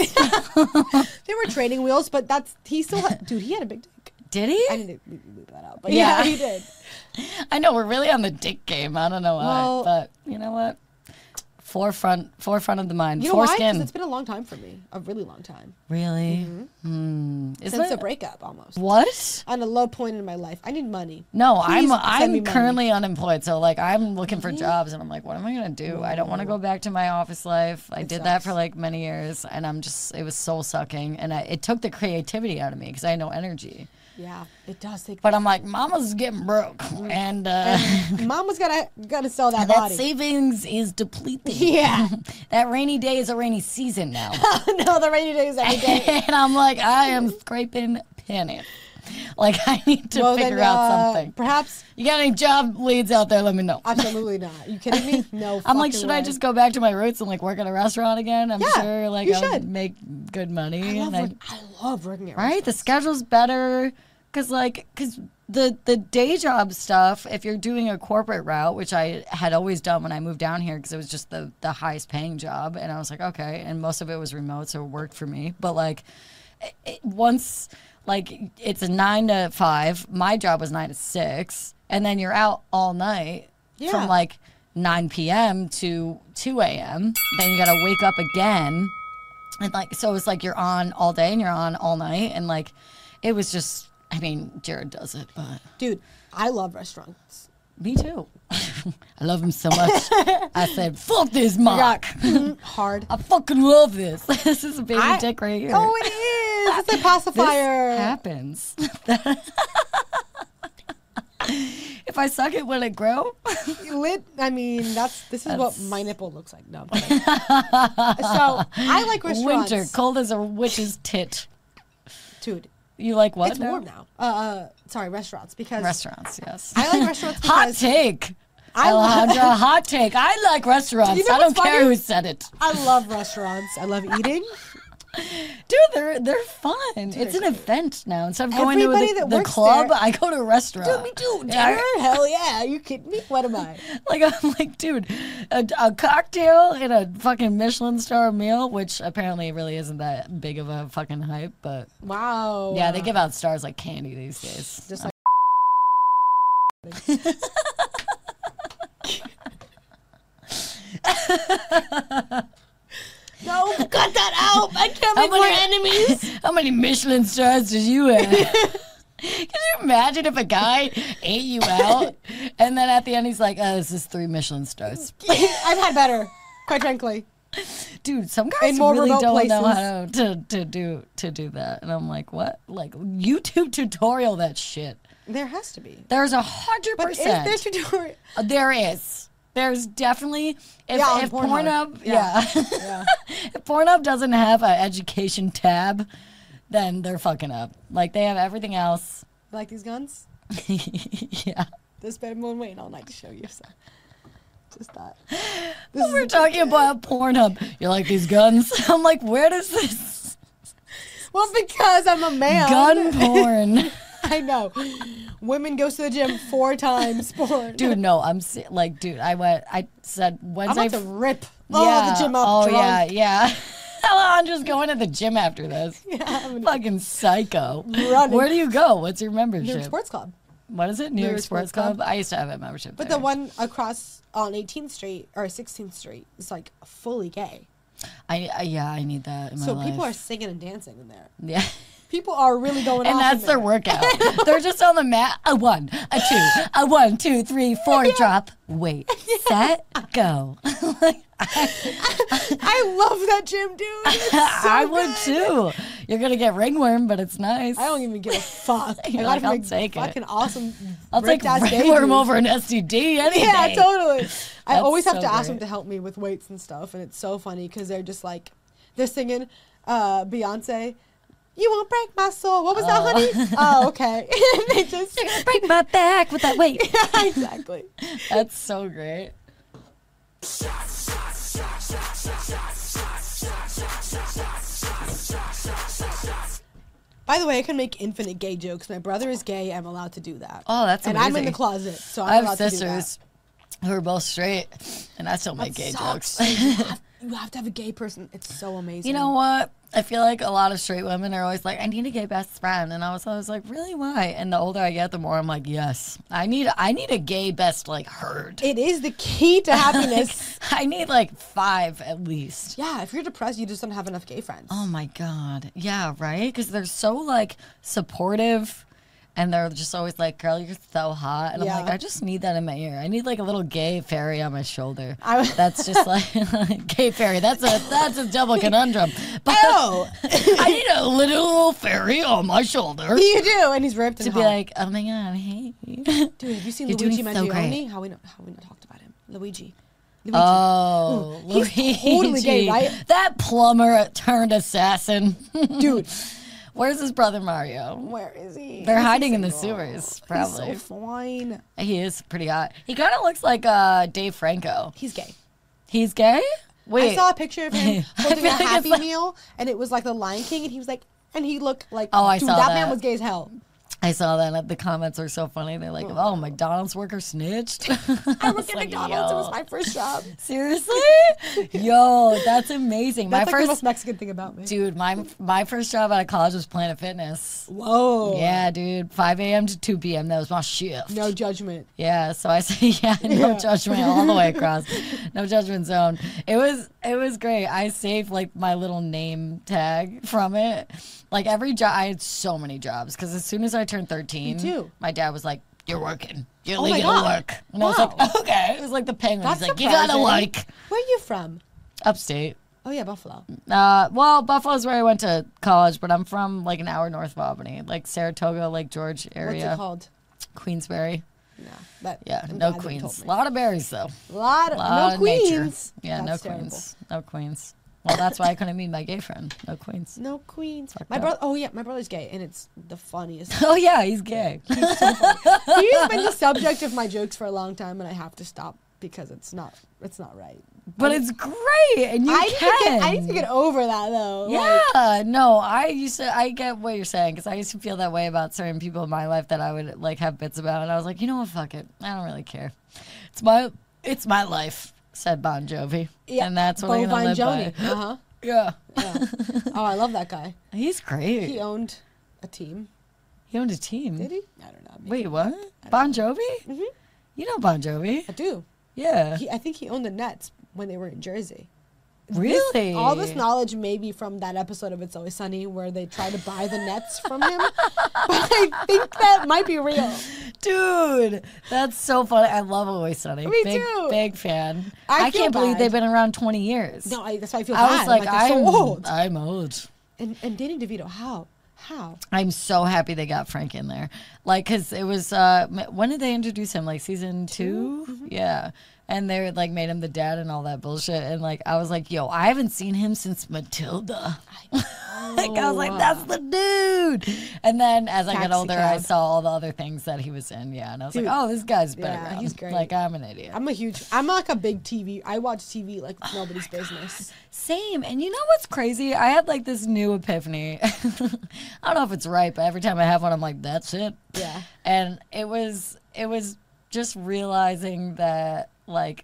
They were training wheels, but that's, he still had, dude, he had a big dick. Did he? I didn't leave leave that out. But Yeah. yeah, he did. I know we're really on the dick game. I don't know why, Well- but you know what? Forefront, forefront of the mind. You know why? 'Cause Foreskin. it's been a long time for me. A really long time. Really? Hmm. Is Since it a breakup, almost. what? On a low point in my life. I need money. No, Please I'm send me I'm money. currently unemployed, so like I'm looking for jobs, and I'm like, what am I gonna do? I don't want to go back to my office life. I It did that sucks. for like many years, and I'm just it was soul sucking, and I, it took the creativity out of me because I had no energy. Yeah, it does take. But I'm like, Mama's getting broke, and uh, Mama's gotta gotta sell that that body. savings is depleting. Yeah. That rainy day is a rainy season now. No, the rainy days every day. And I'm like, I am scraping pennies. Like, I need to Well, figure then, out uh, something. Perhaps. You got any job leads out there? Let me know. Absolutely not. You kidding me? No. I'm like, fucking should way. I just go back to my roots and like work at a restaurant again? I'm Yeah, sure like you I would should. make good money. I love, and I, work, I love working at right? The restaurants. schedule's better. Cause like, cause the the day job stuff, if you're doing a corporate route, which I had always done when I moved down here, because it was just the the highest paying job, and I was like, okay, and most of it was remote, so it worked for me. But like, it, it- once like it's a nine to five, my job was nine to six, and then you're out all night Yeah. from like nine p.m. to two a.m. Then you gotta wake up again, and like so it's like you're on all day and you're on all night, and like it was just. I mean, Jared does it, but Dude, I love restaurants. me too. I love him so much. I said, fuck this mock. Mhm, Hard. I fucking love this. This is a baby I- dick right here. Oh, it is. It's a this pacifier. happens. If I suck it, will it grow? Lit. I mean, that's this is what That's- my nipple looks like. No. I'm kidding. So I like restaurants. Winter, cold as a witch's tit. Dude, You like what? it's now? warm now. Uh, uh, sorry, restaurants because Restaurants, yes. I like restaurants Hot because take. I love- Alejandra, hot take. I like restaurants. You know I don't what's care funny? who said it. I love restaurants. I love eating. Dude, they're they're fun. it's an they're great. event now. Instead of going to Everybody the, that the works club, there- I go to a restaurant. Dude, me too. Yeah, Dinner? Hell yeah. You kidding me? What am I? Like I'm like, dude, a, a cocktail and a fucking Michelin star meal, which apparently really isn't that big of a fucking hype, but Wow. yeah, they give out stars like candy these days. Just like. No, cut that out. I can't How make more many- enemies. How many Michelin stars did you have? Can you imagine if a guy ate you out and then at the end he's like, oh, this is three Michelin stars. I've had better, quite frankly. Dude, some guys In more really remote don't know places. how to, to do to do that. And I'm like, what? Like YouTube tutorial that shit. There has to be. There's a hundred But is percent. there tutorial? Uh, There is. There's definitely if, Yeah, on if Pornhub. Pornhub, yeah, Yeah. if Pornhub doesn't have an education tab, then they're fucking up. Like they have everything else. Like these guns? Yeah. This better been waiting all night to show you. So. Just that. This We're is, talking about Pornhub. You like these guns? I'm like, where does this well, because I'm a man. gun porn? I know. Women goes to the gym four times. Porn. Dude, no, I'm se- like, dude, I went, I said I'm Wednesday. about to rip yeah, all the gym up oh drunk. yeah, yeah. Alejandro's going to the gym after this. Yeah, I'm gonna- Fucking psycho. Running. Where do you go? What's your New membership? York Sports Club. What is it? New, York, Sports, Club? I used to have a membership But there. the one across on eighteenth Street or sixteenth Street is like fully gay. I, I yeah, I need that in my So life. people are singing and dancing in there. yeah. People are really going And off that's in their there. workout. They're just on the mat. A one, a two, a one, two, three, four, drop, wait, set, go. I love that gym, dude. It's so I would good. too. You're gonna get ringworm, but it's nice. I don't even give a fuck. I You're got like, to I'll make take it. fucking awesome. I'll take ripped-ass day ringworm dudes. over an S T D any Yeah, day. totally. I That's always have so to ask great. them to help me with weights and stuff, and it's so funny because they're just like, they're singing uh, Beyonce. You won't break my soul. What was that, honey? Oh, okay. And they just Break my back with that weight. yeah, exactly. That's so great. By the way, I can make infinite gay jokes. My brother is gay. I'm allowed to do that. Oh, that's and amazing. I'm in the closet, so I'm I have allowed to do sisters who are both straight, and I still make that. gay Sucks. jokes. you, have, you have to have a gay person. It's so amazing. You know what? I feel like a lot of straight women are always like, I need a gay best friend. And I was always like, really, why? And the older I get, the more I'm like, yes. I need I need a gay best, like, herd. It is the key to happiness. I need, like, five at least. Yeah, if you're depressed, you just don't have enough gay friends. Oh, my God. Yeah, right? Because they're so, like, supportive. And they're just always like, girl, you're so hot. And Yeah. I'm like, I just need that in my ear. I need like a little gay fairy on my shoulder. I- That's just like, gay fairy. That's a that's a double conundrum. But Oh, I need a little fairy on my shoulder you do, and he's ripped to and be hot. like, oh my God, hey. Dude, have you seen You're Luigi doing so Mangione? great. how we not, how we not talked about him? Luigi. Luigi. Oh, He's Luigi. totally gay, right? That plumber turned assassin. Dude, Where's his brother Mario? where is he? They're Is he hiding in the single? sewers, probably. He's so fine. He is pretty hot. He kind of looks like uh, Dave Franco. He's gay. He's gay? Wait. I saw a picture of him I holding feel a like it's Happy like- Meal, and it was like the Lion King, and he was like, and he looked like, Oh, I dude, saw that, that. man was gay as hell. I saw that. And the comments are so funny. They're like, "Oh, McDonald's worker snitched." I worked was at like, McDonald's. It was yo. my first job. Seriously? Yo, that's amazing. That's my like the first most Mexican thing about me. dude, my my first job out of college was Planet Fitness. Whoa. Yeah, dude, five a.m. to two p.m. That was my shift. No judgment. Yeah, so I say yeah, no Yeah. judgment all the way across, no judgment zone. It was it was great. I saved like my little name tag from it. Like every job, I had so many jobs because as soon as I turned thirteen, Me too. my dad was like, "You're working. You're Oh my legal to God. work." And I was Wow. like, "Okay." It was like the penguin. That's He's like, "You gotta surprising. work." Where are you from? Upstate. Oh yeah, Buffalo. Uh, well, Buffalo's where I went to college, but I'm from like an hour north of Albany, like Saratoga, Lake George area. What's it called? Queensberry. No, that, Yeah, I'm no glad that you told queens. me. A lot of berries though. A lot of, lot no of nature. queens. Yeah, That's no terrible. queens. No queens. Well, that's why I couldn't meet my gay friend. No queens. No queens. Fucked My up. brother. Oh yeah, my brother's gay, and it's the funniest. Oh yeah, he's gay. He's so funny. He's been the subject of my jokes for a long time, and I have to stop because it's not. It's not right. But it's great, and you I need, to can. get, I need to get over that though. Like, Yeah, no, I used to. I get what you're saying because I used to feel that way about certain people in my life that I would like have bits about, and I was like, you know what, fuck it, I don't really care. It's my, it's my life, said Bon Jovi, yeah. and that's what Bo I'm gonna live Joni. by. Uh huh. Yeah, Yeah. Oh, I love that guy. he's great. He He, owned a team. owned a team. Did he? I don't know. Maybe. Wait, what? Bon Jovi? Mhm. You know Bon Jovi? I do. Yeah. He, I think he owned the Nets when they were in Jersey. Really? All this knowledge may be from that episode of It's Always Sunny where they try to buy the Nets from him. But I think that might be real. Dude, that's so funny. I love Always Sunny. Me big, too. Big fan. I I, feel can't believe bad. they've been around twenty years. No, I, that's why I feel I bad. was like, they're I'm so old. I'm old. And, and Danny DeVito, how? How? I'm so happy they got Frank in there. Like, because it was, uh, m- when did they introduce him? Like, season 2 Mm-hmm. Yeah. And they, like, made him the dad and all that bullshit. And, like, I was like, yo, I haven't seen him since Matilda. Like, I was like, that's the dude. And then as I got Taxi older, I cab. saw all the other things that he was in. Yeah. And I was Dude. like, oh, this guy's better. Yeah, he's great. Like, I'm an idiot. I'm a huge, I'm like a big T V. I watch T V like it's nobody's business. Same. And you know what's crazy? I had like this new epiphany. I don't know if it's right, but every time I have one, I'm like, that's it. Yeah. And it was it was just realizing that like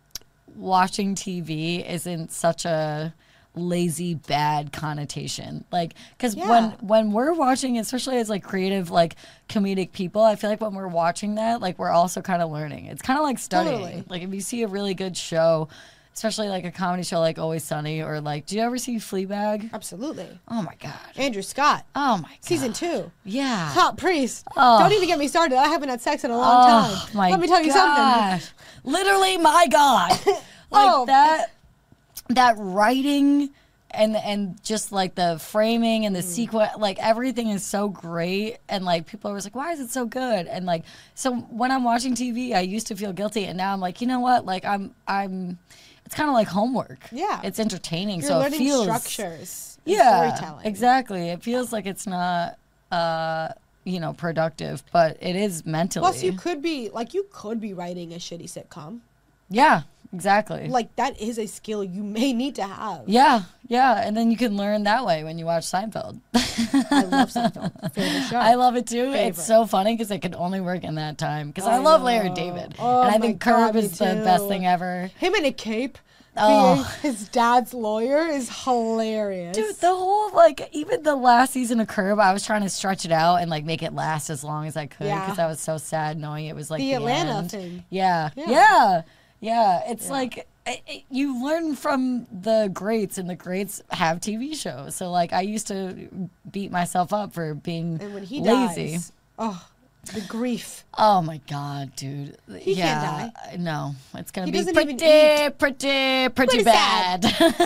watching T V isn't such a lazy bad connotation, like because Yeah. when when we're watching, especially as like creative like comedic people, I feel like when we're watching that, like we're also kind of learning. It's kind of like studying. Totally. Like if you see a really good show especially like a comedy show like Always Sunny or like, do you ever see Fleabag? Absolutely. Oh my God. Andrew Scott. Oh my God. Season two. Yeah. Hot priest. Oh. Don't even get me started. I haven't had sex in a long Oh time. my Let me tell you something. gosh. Literally, my God. Like Oh. that, that writing and and just like the framing and the sequence, like everything is so great. And like people are always like, why is it so good? And like, so when I'm watching T V, I used to feel guilty, and now I'm like, you know what? Like I'm I'm. It's kind of like homework. Yeah. It's entertaining, You're so it learning feels structures. And yeah, storytelling. exactly. It feels like it's not, uh, you know, productive, but it is mentally. Plus, you could be like you could be writing a shitty sitcom. yeah, exactly. Like that is a skill you may need to have. yeah, yeah, and then you can learn that way when you watch Seinfeld. I love Seinfeld. Favorite show. I love it too. Favorite. It's so funny because it can only work in that time. Because I, I love Larry know. David, Oh and I my think God, Curb me is the best too. thing ever. Him in a cape. Oh. Being his dad's lawyer is hilarious. Dude, the whole like even the last season of Curb, I was trying to stretch it out and like make it last as long as I could Yeah. because I was so sad knowing it was like The the, Atlanta end. thing. Yeah, Yeah. yeah, yeah. It's Yeah. like it, it- you learn from the greats, and the greats have T V shows. So like I used to beat myself up for being and when he lazy. dies, oh, the grief. Oh my God, dude. He yeah, can't no, it's gonna He be doesn't pretty, even pretty, pretty, Pretty bad.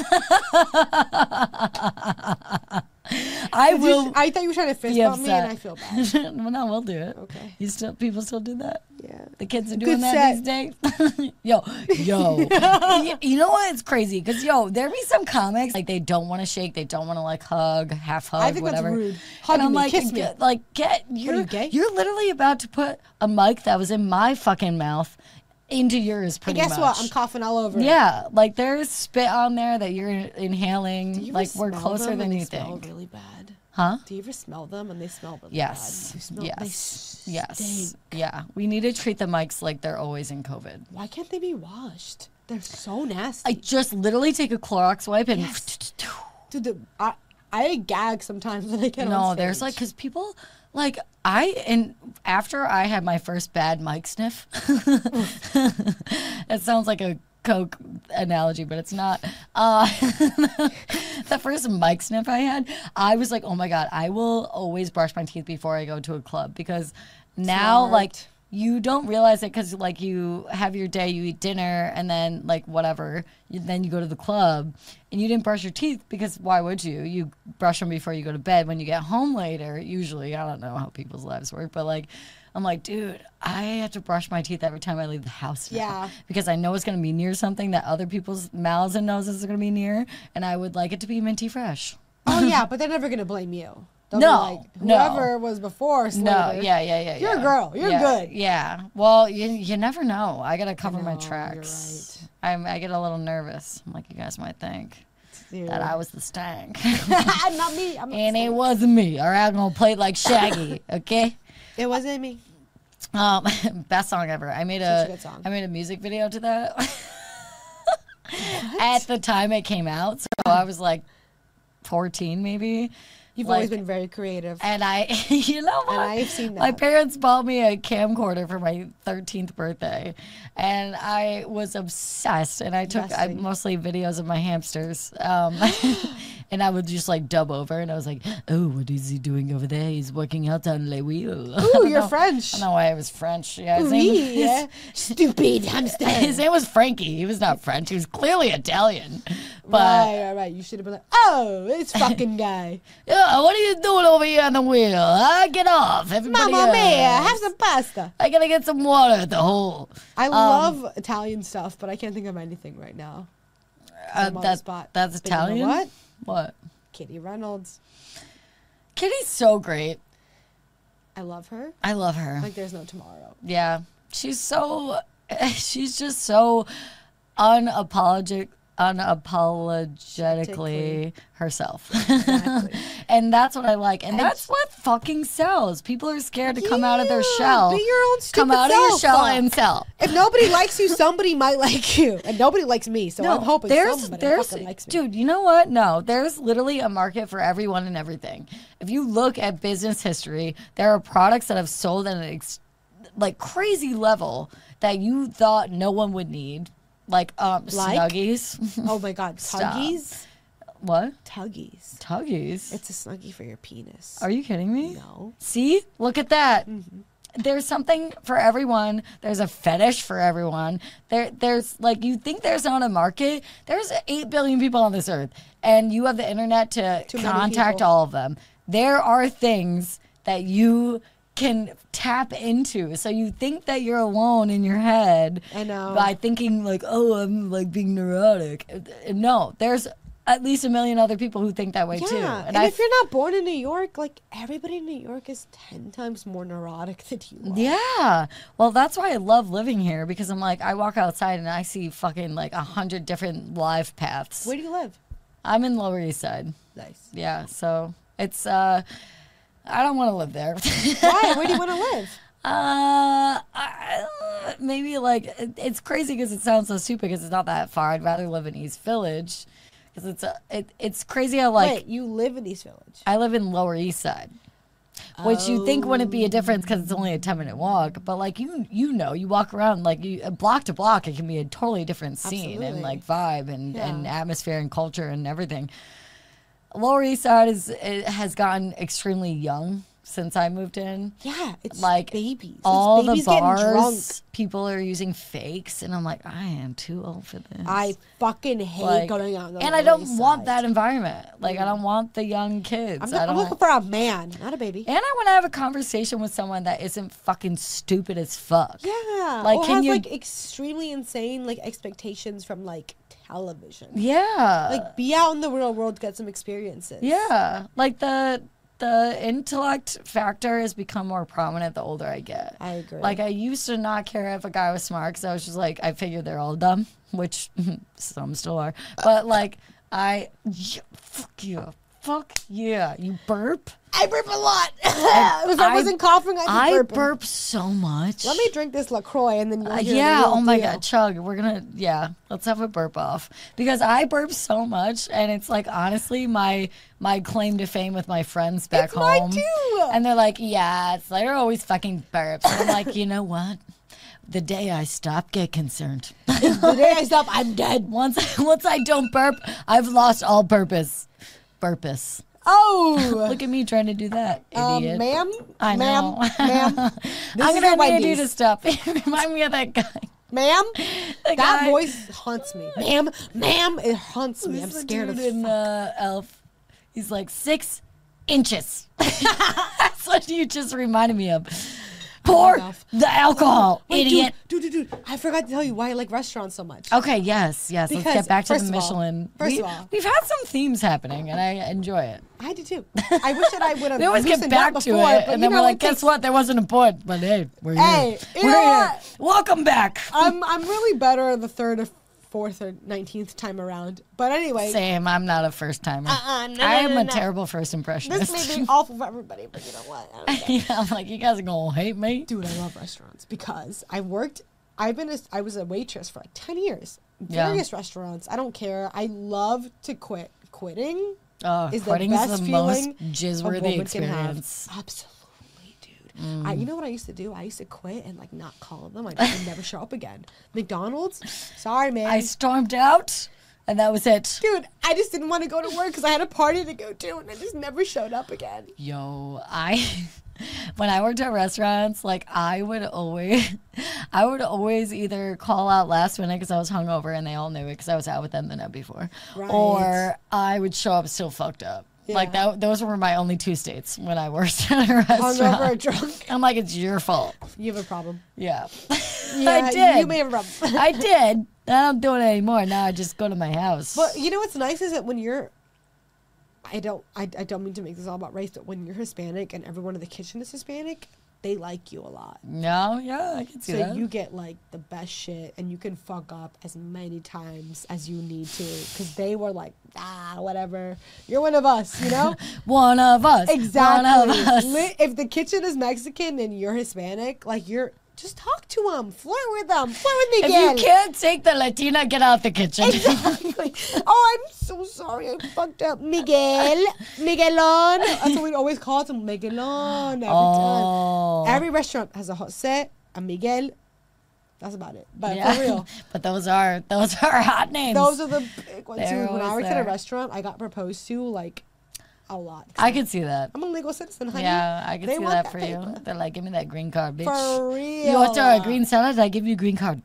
I Did you- will. I thought you were trying to fist be bump me, and upset. I feel bad. well, no, we'll do it. Okay. You still, people still do that. Yeah. The kids are doing Good that set. these days. yo, yo. you, you know what? It's crazy because yo, there be some comics like they don't want to shake, they don't want to like hug, half hug, I think that's whatever. rude. Hug and I'm me, like, kiss me. get- like get you're you, gay? you're literally about to put a mic that was in my fucking mouth into yours. And Pretty guess much. what? I'm coughing all over. it. Yeah, like there's spit on there that you're inhaling. Do you ever Like we're smell closer them than and they you smell think, really bad. huh? Do you ever smell them and they smell really Yes. bad? You smell, They Yes. Yes. stink. Yeah. We need to treat the mics like they're always in COVID. Why can't they be washed? They're so nasty. I just literally take a Clorox wipe and. Yes. Dude, the, I, I gag sometimes when I get on No, stage. there's like, because people, like, I, and after I had my first bad mic sniff, it sounds like a Coke analogy, but it's not. Uh, the first mic sniff I had, I was like, oh my God, I will always brush my teeth before I go to a club because now, Smart. like, you don't realize it because, like, you have your day, you eat dinner, and then, like, whatever, you, then you go to the club, and you didn't brush your teeth because why would you? You brush them before you go to bed. When you get home later, usually, I don't know how people's lives work, but, like, I'm like, dude, I have to brush my teeth every time I leave the house now. Yeah. Because I know it's going to be near something that other people's mouths and noses are going to be near, and I would like it to be minty fresh. Oh yeah, but they're never gonna blame you. They'll No, be like, no. whoever was before. No, Slater, yeah, yeah, yeah. You're a yeah. girl. You're yeah, good. Yeah. Well, you you never know. I gotta cover my know, you're tracks. I'm, I get a little nervous. I'm like, you guys might think Dude. that I was the stank, Not me. I'm not and it saying- wasn't me. All right, I'm gonna play it like Shaggy. Okay. It wasn't me. Um, best song ever. I made Such a, a good song. I made a music video to that. At the time it came out, so I was like fourteen maybe. You've Like- always been very creative. And I, you know what? And I've seen My that. parents bought me a camcorder for my thirteenth birthday, and I was obsessed. And I took Best I, thing. mostly videos of my hamsters, um, and I would just like dub over, and I was like, "Oh, what is he doing over there? He's working out on le wheel." Ooh, you're French. I don't know why I was French. Yeah, his name, Oui, yeah. Stupid hamster. his name was Frankie. He was not French. He was clearly Italian. But right, right, right. You should have been like, oh, it's fucking guy. yeah, what are you doing over here on the wheel? Huh? Get off, everybody. Mamma mia, else. have some pasta. I gotta get some water at the hole. I Um, love Italian stuff, but I can't think of anything right now. Uh, I'm on the that, spot. that's But you know Italian. what? What? Kitty Reynolds. Kitty's so great. I love her. I love her. Like there's no tomorrow. Yeah, she's so. She's just so unapologetic, unapologetically herself. Exactly. And that's what I like, and, And that's what fucking sells. People are scared to come out of their Yeah, shell. be your own Come stupid out of your self, shell fuck. and sell. If nobody likes you, somebody might like you, and nobody likes me. So I'm hoping there's, somebody there's, fucking likes me. dude, you know what? No, there's literally a market for everyone and everything. If you look at business history, there are products that have sold at an ex- like crazy level that you thought no one would need, Like um, Like? Snuggies. Oh my God, Stop. Tuggies. What? Tuggies. Tuggies? It's a snuggie for your penis. Are you kidding me? No. See? Look at that. Mm-hmm. There's something for everyone. There's a fetish for everyone. There, there's like you think there's not a market. There's eight billion people on this earth, and you have the internet to Too many contact people. all of them. There are things that you can tap into. So you think that you're alone in your head. I know. By thinking like, oh, I'm like being neurotic. No, there's at least a million other people who think that way Yeah, too. and, I if you're not born in New York, like everybody in New York is ten times more neurotic than you are. Yeah. Well, that's why I love living here because I'm like, I walk outside and I see fucking like a hundred different life paths. Where do you live? I'm in Lower East Side. Nice. Yeah. So it's, uh, I don't want to live there. Why? Where do you want to live? Uh, I, maybe like, it, it's crazy because it sounds so stupid because it's not that far. I'd rather live in East Village because it's, a, it, it's crazy how like, Wait, you live in East Village. I live in Lower East Side. Which you think wouldn't be a difference because it's only a ten minute walk, but like you you know you walk around like you block to block, it can be a totally different scene Absolutely. and like vibe and, Yeah. and atmosphere and culture and everything. Lower East Side is it has gotten extremely young since I moved in. Yeah, it's Like babies. It's all babies the getting bars, drunk. people are using fakes, and I'm like, I am too old for this. I fucking hate Like, going out. On the and I Lower don't East want Side. that environment. Like I don't want the young kids. I'm, I not, I'm don't. looking for a man, not a baby. And I want to have a conversation with someone that isn't fucking stupid as fuck. Yeah, Like, or can has you- like extremely insane like expectations from like television. Yeah. Like be out in the real world, get some experiences. yeah. Like the the intellect factor has become more prominent the older I get. I agree. Like I used to not care if a guy was smart because I was just like I figured they're all dumb, which some still are. But like I, yeah, fuck you, fuck yeah, you burp. I burp a lot. if I, I- wasn't coughing, I'd be I burping. burp so much. Let me drink this LaCroix and then you'll Uh, hear yeah. the real Oh my deal. god, chug. We're gonna yeah. Let's have a burp off because I burp so much, and it's like honestly my my claim to fame with my friends back It's mine home. too. And they're like, yeah, it's like they're always fucking burps. And I'm like, you know what? The day I stop, get concerned. The day I stop, I'm dead. once once I don't burp, I've lost all purpose. Purpose. Oh, Look at me trying to do that, um, idiot. ma'am, I ma'am, know. ma'am, this I'm is gonna your need you Wendy's. to stop. Remind me of that guy. ma'am. The That guy- voice haunts me, ma'am, ma'am. It haunts me. I'm Who's the scared of. dude in uh, Elf. He's like six inches. That's what you just reminded me of. Pour Elf. the alcohol, Wait, idiot. Dude, dude, dude, dude. I forgot to tell you why I like restaurants so much. Okay, yes, yes. Let's Because, get back to first the of all- Michelin. first we, of all- we've had some themes happening, and I enjoy it. I do too. I wish that I would have. We always get loosened back up to before, it, but and you then know, we're like, it guess takes- what? There wasn't a point, but hey, we're here. Hey, you we're know here. what? Welcome back. I'm I'm really better the third or fourth or nineteenth time around. But anyway, Same. I'm not a first timer. Uh-uh, no, no, I am no, a no. terrible first impressionist. this may be awful for everybody, but you know what? I don't care. yeah, I'm like, you guys are gonna hate me. Dude, I love restaurants because I worked. I've been. A, I was a waitress for like ten years. Yeah. Various restaurants. I don't care. I love to quit. Quitting Oh, is the quitting's best the most feeling a jizz-worthy woman can have. experience. Absolutely, dude. I, you know what I used to do? I used to quit and like not call them. I just would never show up again. McDonald's, sorry, man. I stormed out, and that was it. Dude, I just didn't want to go to work because I had a party to go to, and I just never showed up again. Yo, I when I worked at restaurants, like I would always, I would always either call out last minute because I was hungover and they all knew it because I was out with them the night before, Right. or I would show up still fucked up. Like Yeah. that, those were my only two states when I worked at a restaurant. Hungover or drunk. I'm like, it's your fault. You have a problem. Yeah, Yeah, I did. You may have a problem. I did. I don't do it anymore. Now I just go to my house. But you know what's nice is that when you're, I don't, I, I don't mean to make this all about race, but when you're Hispanic and everyone in the kitchen is Hispanic, they like you a lot. no, yeah, I can see So that. you get like the best shit, and you can fuck up as many times as you need to, because they were like, ah, whatever. You're one of us, you know. One of us. Exactly. One of us. Li- If the kitchen is Mexican and you're Hispanic, like you're just talk to them, flirt with them, flirt with If Miguel. you can't take the Latina, get out the kitchen. Exactly. Oh, I'm so sorry. I fucked up. Miguel. Miguelon. That's what we always call him. Miguelon every Oh. time. Every restaurant has a Jose, a Miguel, That's about it. But Yeah. for real, But those are those are hot names. those are the big ones. They're Too. When I always worked at a there. restaurant, I got proposed to like a lot. I could see that. I'm a legal citizen, honey. Yeah, I could They see want that that for paper. you. They're like, give me that green card, bitch. For real. You order a green salad, I give you a green card.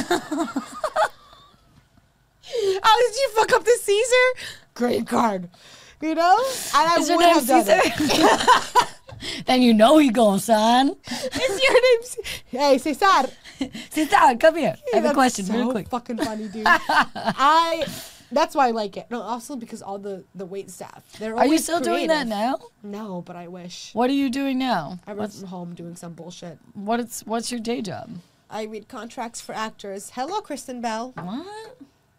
Oh, did you fuck up the Caesar? Green card. You know? And I Is your would name have done Caesar? it. Then you know he gonna sign. Is your name C- Hey, Cesar. Caesar, come here. I have a That's question, so real quick. fucking funny, dude. I. That's why I like it. No, also because all the the wait staff. They're Are you always still doing that creative. now? No, but I wish. What are you doing now? I work What's from home doing some bullshit. what it's what's your day job? I read contracts for actors. Hello, Kristen Bell. What?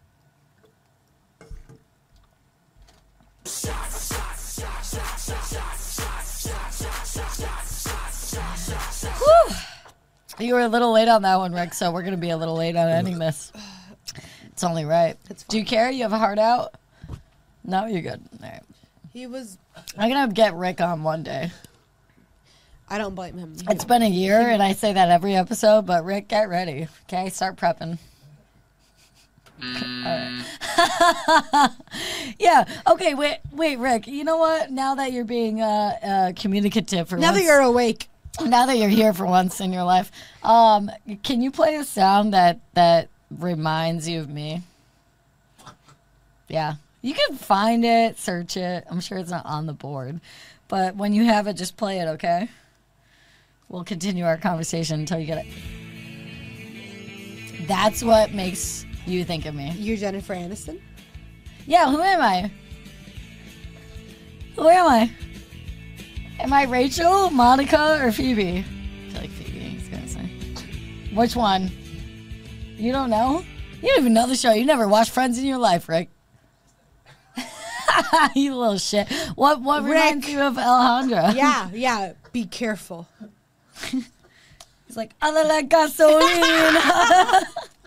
Whew. You were a little late on that one, Rick, so we're going to be a little late on ending this. It's only right. It's Do you care? You have a heart out? No, you're good. All right. He was. I'm going to get Rick on one day. I don't blame him. It's been a year, and I say that every episode, but Rick, get ready. Okay? Start prepping. Alright. Yeah. Okay. Wait. Wait, Rick. You know what? Now that you're being uh, uh, communicative for Now once, that you're awake. now that you're here for once in your life, um, can you play a sound that that reminds you of me? Yeah. You can find it, search it. I'm sure it's not on the board, but when you have it, just play it. Okay. We'll continue our conversation until you get it. That's what makes you think of me. You're Jennifer Aniston. Yeah, who am I? Who am I? Am I Rachel, Monica, or Phoebe? I feel like Phoebe, he's gonna say. Which one? You don't know? You don't even know the show. You never watched Friends in your life, Rick. You little shit. What what Rick. reminds you of Alejandra? Yeah, yeah. Be careful. He's like, I look like gasoline.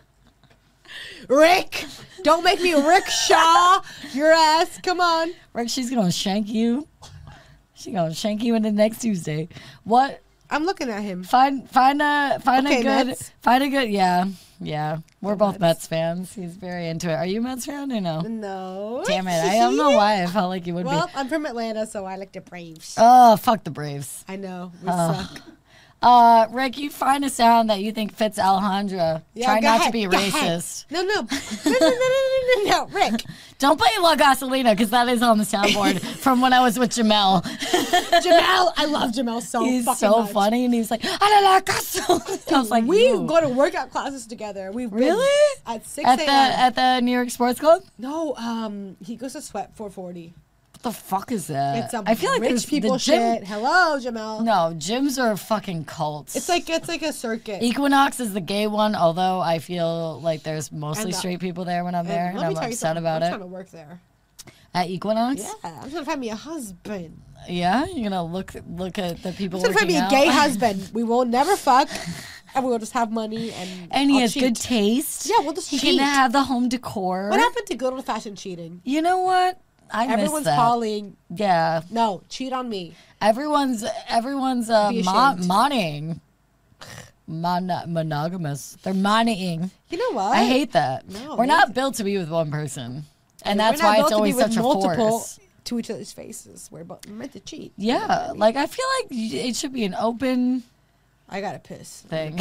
Rick, don't make me rickshaw your ass. Come on. Rick, she's gonna shank you. She's gonna shank you into next Tuesday. What? I'm looking at him. Find find a find Okay, a good Mets. find a good yeah yeah. We're The both Mets. Mets fans. He's very into it. Are you a Mets fan or no? No. Damn it! I don't know why I felt like you would Well, be. I'm from Atlanta, so I like the Braves. Oh fuck the Braves. I know. We Oh. suck. Uh, Rick, you find a sound that you think fits Alejandra. Yeah, Try go not ahead, to be go ahead. racist. No, no. No, no, no, no, no, no, no, Rick. Don't play La Gasolina because that is on the soundboard from when I was with Jamel. Jamel, I love Jamel so He's fucking so much. funny, and he's like, "I don't like gasolina." I was like, we "Ooh." go to workout classes together. We've been Really? at six at the a.m. at the New York Sports Club. No, um, he goes to Sweat four forty. What the fuck is that? It's some I feel like there's- rich people the gym- shit. Hello, Jamel. No, gyms are fucking cults. It's like it's like a circuit. Equinox is the gay one, although I feel like there's mostly And, uh, straight people there when I'm there, and, let me I'm tell you upset something. about I'm it. trying to work there. At Equinox, Yeah, I'm trying to find me a husband. yeah, you're gonna look look at the people I'm trying to working find me a out. gay husband. We will never fuck, and we will just have money and. and he I'll has cheat. good taste. Yeah, we'll just he cheat. can have the home decor. What happened to good old fashioned cheating? You know what? I miss Everyone's that. calling. Yeah, No, cheat on me. everyone's everyone's uh, Be mo- ashamed. moneying, Mon- monogamous. They're moneying. You know what? I hate that. No, We're me not too. built to be with one person, and We're that's not why built it's to be always with such a multiple force. to each other's faces. We're bo- meant to cheat. Yeah, like I feel like y- it should be an open I gotta piss. thing.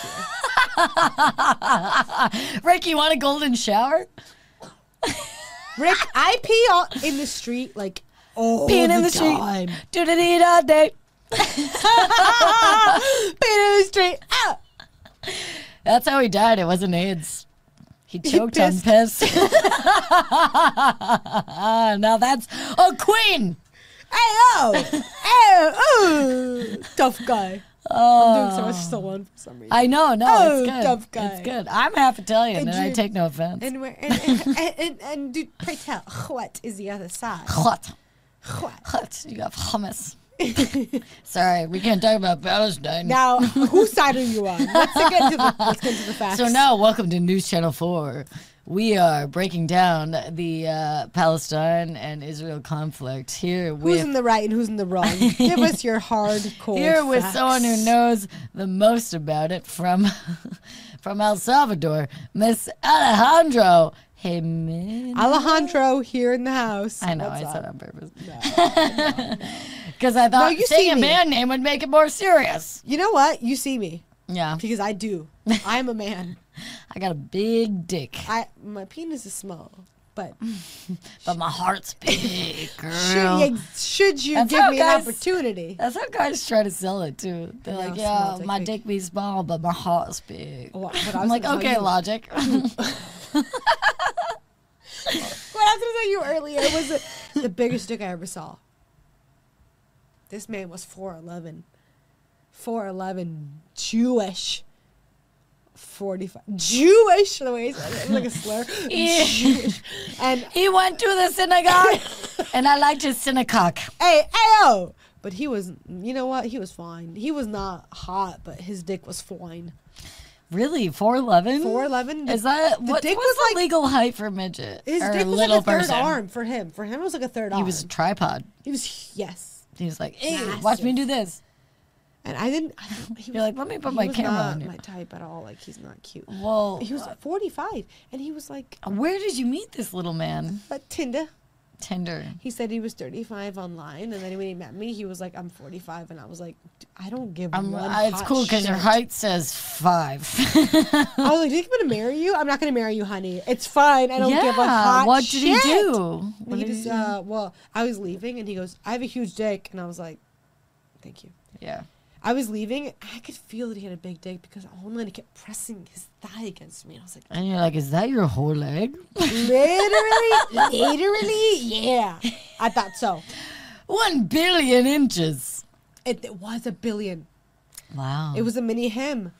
Right here. Rick, you want a golden shower? Rick, I pee all in the street like all Peeing the in the street. time. Do da dee da day. Peeing in the street. Ah! That's how he died. It wasn't AIDS. He choked on pissed. piss. Now that's a queen. Hey, oh! Hey, oh! Tough guy. I'm doing so much stolen for some reason. I know, no, Oh, it's good. tough guy. It's good. I'm half Italian, and, And I you- take no offense. And, we're, and, and, and, and, and dude, pray tell, what is the other side? What? What? What? You have hummus. Sorry, we can't talk about Palestine. Now, whose side are you on? Let's get into the, let's get into the facts. So now, welcome to News Channel four. We are breaking down the uh, Palestine and Israel conflict here who's with in the right and who's in the wrong? Give us your hardcore here with facts. someone who knows the most about it from from El Salvador, Miss Alejandro Jimenez. Alejandro here in the house. I know, What's I up? said it on purpose. No, no, no. Because I thought you saying see a me. band name would make it more serious. You know what? You see me Yeah. because I do. I am a man. I got a big dick, I my penis is small, but but my heart's big, girl. should you, should you That's give how me guys- an opportunity? That's how guys try to sell it too. They're Yeah, like, small yeah, dick my big. dick be small, but my heart's big. Oh, but I I'm was like, gonna tell okay, you- logic. What I was gonna tell you earlier was the, the biggest dick I ever saw. This man was four eleven. four eleven, Jewish. forty-five. Jewish! The way he said it, it was like a slur. Yeah. Jewish. And, He went to the synagogue, and I liked his synagogue. hey, ayo! But he was, you know what? He was fine. He was not hot, but his dick was fine. Really, four eleven? four eleven? Is that the what, dick what's was the like- legal height for a midget His or dick a was little like a third person? arm for him. For him, it was like a third He arm. was a tripod. He was, yes. He was like, "Hey, Massive. watch me do this." And I didn't. I didn't he You're was, like, "Let me put he my was camera not on you." my type at all. Like, he's not cute. Well, He was forty-five, and he was like, where did you meet this little man? at Tinder. Tinder. He said he was thirty-five online, and then when he met me, he was like, I'm forty-five, and I was like, "D- I don't give I'm, one uh, it's hot cool because your shit." height says five. I was like, do you think I'm gonna marry you? I'm not gonna marry you, honey. It's fine. I don't give a hot what did he shit." do? And What he did just, he do? uh, well, I was leaving, and he goes, I have a huge dick, and I was like, thank you. Yeah. I was leaving, and I could feel that he had a big dick because Homeland kept pressing his thigh against me. I was like, And you're like, is that your whole leg? literally, literally, yeah. I thought so. One billion inches. It, it was a billion. Wow. It was a mini him,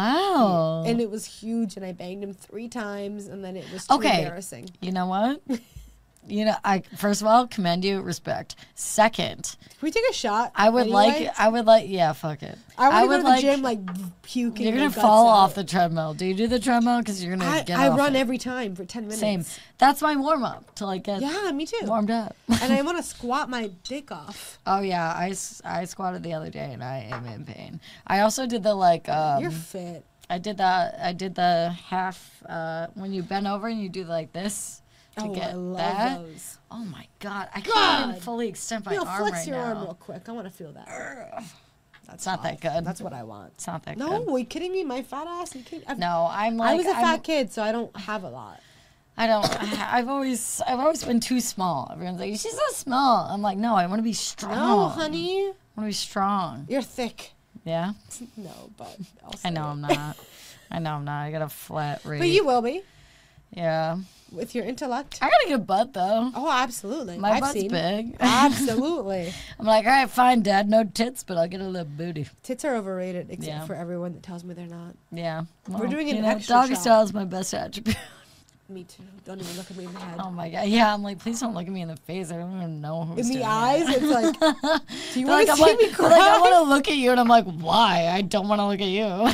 wow. and it was huge. And I banged him three times, and then it was too Okay. embarrassing. You know what? You know, I first of all commend you, respect. Second, Can we take a shot? I would anyway? like, I would like, yeah, fuck it. I want to go would to the like, gym like puking. You're my gonna guts fall out. off the treadmill. Do you do the treadmill? Because you're gonna I, get I off run it. every time for ten minutes. Same. That's my warm up to like get Yeah, me too. warmed up. And I want to squat my dick off. Oh yeah, I, s- I squatted the other day and I am in pain. I also did the like um, You're fit. I did that. I did the half uh, when you bend over and you do like this to Oh, get I love that. those. Oh my god, I can't even God. fully extend my Yo, arm flex right your now. arm real quick. I want to feel that. That's It's not that good. That's what I want. It's not that No, good. are you kidding me? My fat ass. You kidding? I've- No, I'm like I was a I'm- fat kid, so I don't have a lot. I don't. I, I've always I've always been too small. Everyone's like, she's so small. I'm like, no, I want to be strong. No, honey, I want to be strong. you're thick. Yeah, No, but I'll I say know it. I'm not. I know I'm not. I got a flat rate. But you will be Yeah. with your intellect. I got a good butt though. Oh, absolutely. My I've butt's seen. big. Absolutely. I'm like, all right, fine, Dad. No tits, but I'll get a little booty. Tits are overrated, except Yeah. for everyone that tells me they're not. Yeah. We're doing an you know, extra doggy shot. style is my best attribute. Me too. Don't even look at me in the head. Oh my god. Yeah, I'm like, please don't look at me in the face. I don't even know who's in the doing eyes, it. it's like, do you They're want like, to I'm see like, me they're cry? like, I want to look at you, and I'm like, why? I don't want to look at you.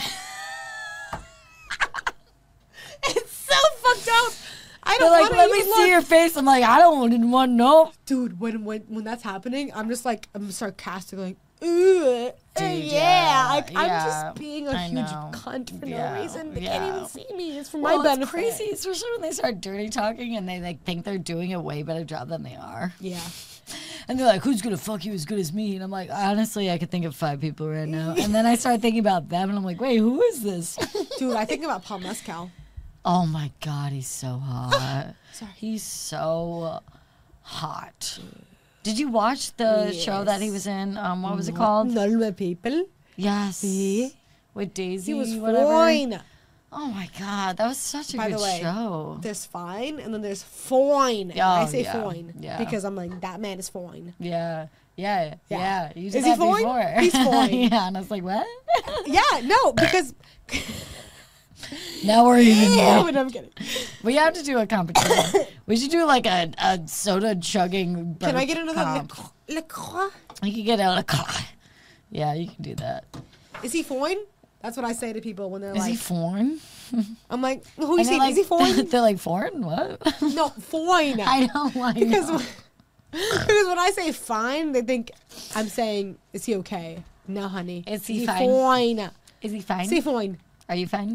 It's so fucked up. I They're don't like, want to let me even see look. your face. I'm like, I don't even want to know. Dude, when when when that's happening, I'm just like I'm sarcastic, like, ooh, uh, Dude, yeah. yeah, Like, I'm yeah, just being a I huge know. cunt for Yeah, no reason. They yeah. can't even see me. It's for Well, my benefit. it's crazy, especially when they start dirty talking and they like think they're doing a way better job than they are. Yeah. And they're like, who's gonna fuck you as good as me? And I'm like, honestly, I could think of five people right now. And then I start thinking about them, and I'm like, wait, who is this? Dude, I think about Paul Mescal. Oh my god, he's so hot. Sorry. He's so hot. Did you watch the show that he Yes. was in? Um, what was it called? Normal people. Yes. Yeah. With Daisy, He was whatever. fine. Oh my god, that was such a By good the way, show. There's fine, and then there's fine. Oh, I say yeah, fine yeah. because I'm like, that man is fine. Yeah, yeah, Yeah. yeah. You Is did he that fine? before. He's fine. Yeah, and I was like, what? Yeah, no, because Now we're even. yeah, more. but I'm kidding. We have to do a competition. We should do like a, a soda chugging. Can I burp get another Le, comp. Cro- Le Croix? You can get a. Yeah, you can do that. Is he fine? That's what I say to people when they're Is like, he foreign? I'm like, who And is they're he? like, Is he fine? They're like foreign. What? No, fine. I don't like. because when, because when I say fine, they think I'm saying, is he okay? No, honey. Is he fine? fine? Is he fine? Say fine. Are you fine?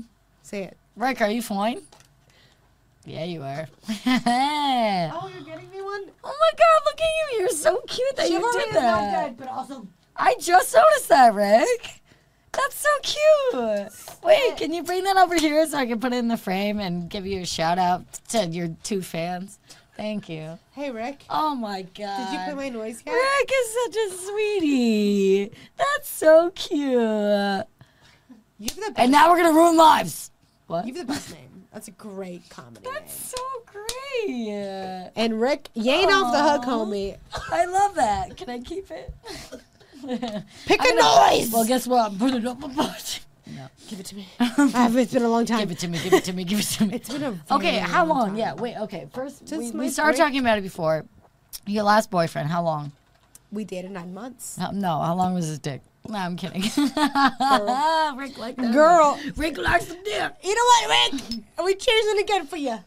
Say it. Rick, are you fine? Yeah, you are. Oh, you're getting me one? Oh my God, look at you. You're so cute that you Chivalry did is not that. dead, but also... I just noticed that, Rick. That's so cute. Wait, can you bring that over here so I can put it in the frame and give you a shout out to your two fans? Thank you. Hey, Rick. Oh my God. Did you play my noise cat? Rick is such a sweetie. That's so cute. You have the best, And now we're going to ruin lives. What? you have the best name. That's a great comedy name. That's so great. And Rick, you ain't off the hook, Aw. homie. I love that. Can I keep it? Pick I'm a gonna- noise! Well, guess what? Put it up my butt. No. Give it to me. I've, it's been a long time. Give it to me. Give it to me. Give it to me. It's been a very Okay, how long long? time. Yeah, wait, okay. First, Since we, my we started break- talking about it before. Your last boyfriend, how long? We dated nine months. Uh, no, how long was his dick? No, I'm kidding. Rick liked that. Girl. Rick likes the dick. You know what, Rick? Are we cheersing again for you?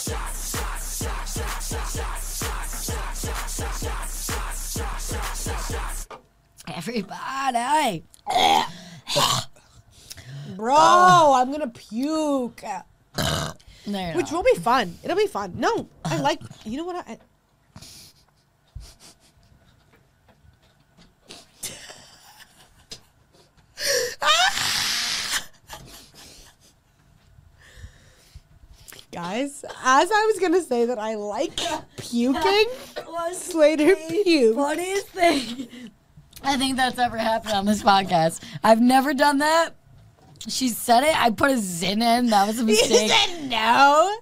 Everybody. Bro, I'm gonna puke. No, you're Which not. will be fun. It'll be fun. No, I like. You know what? I. Guys, as I was gonna say that I like puking, Slater puke. Funniest thing I think that's ever happened on this podcast. I've never done that. She said it. I put a zin in. That was a You mistake. said no.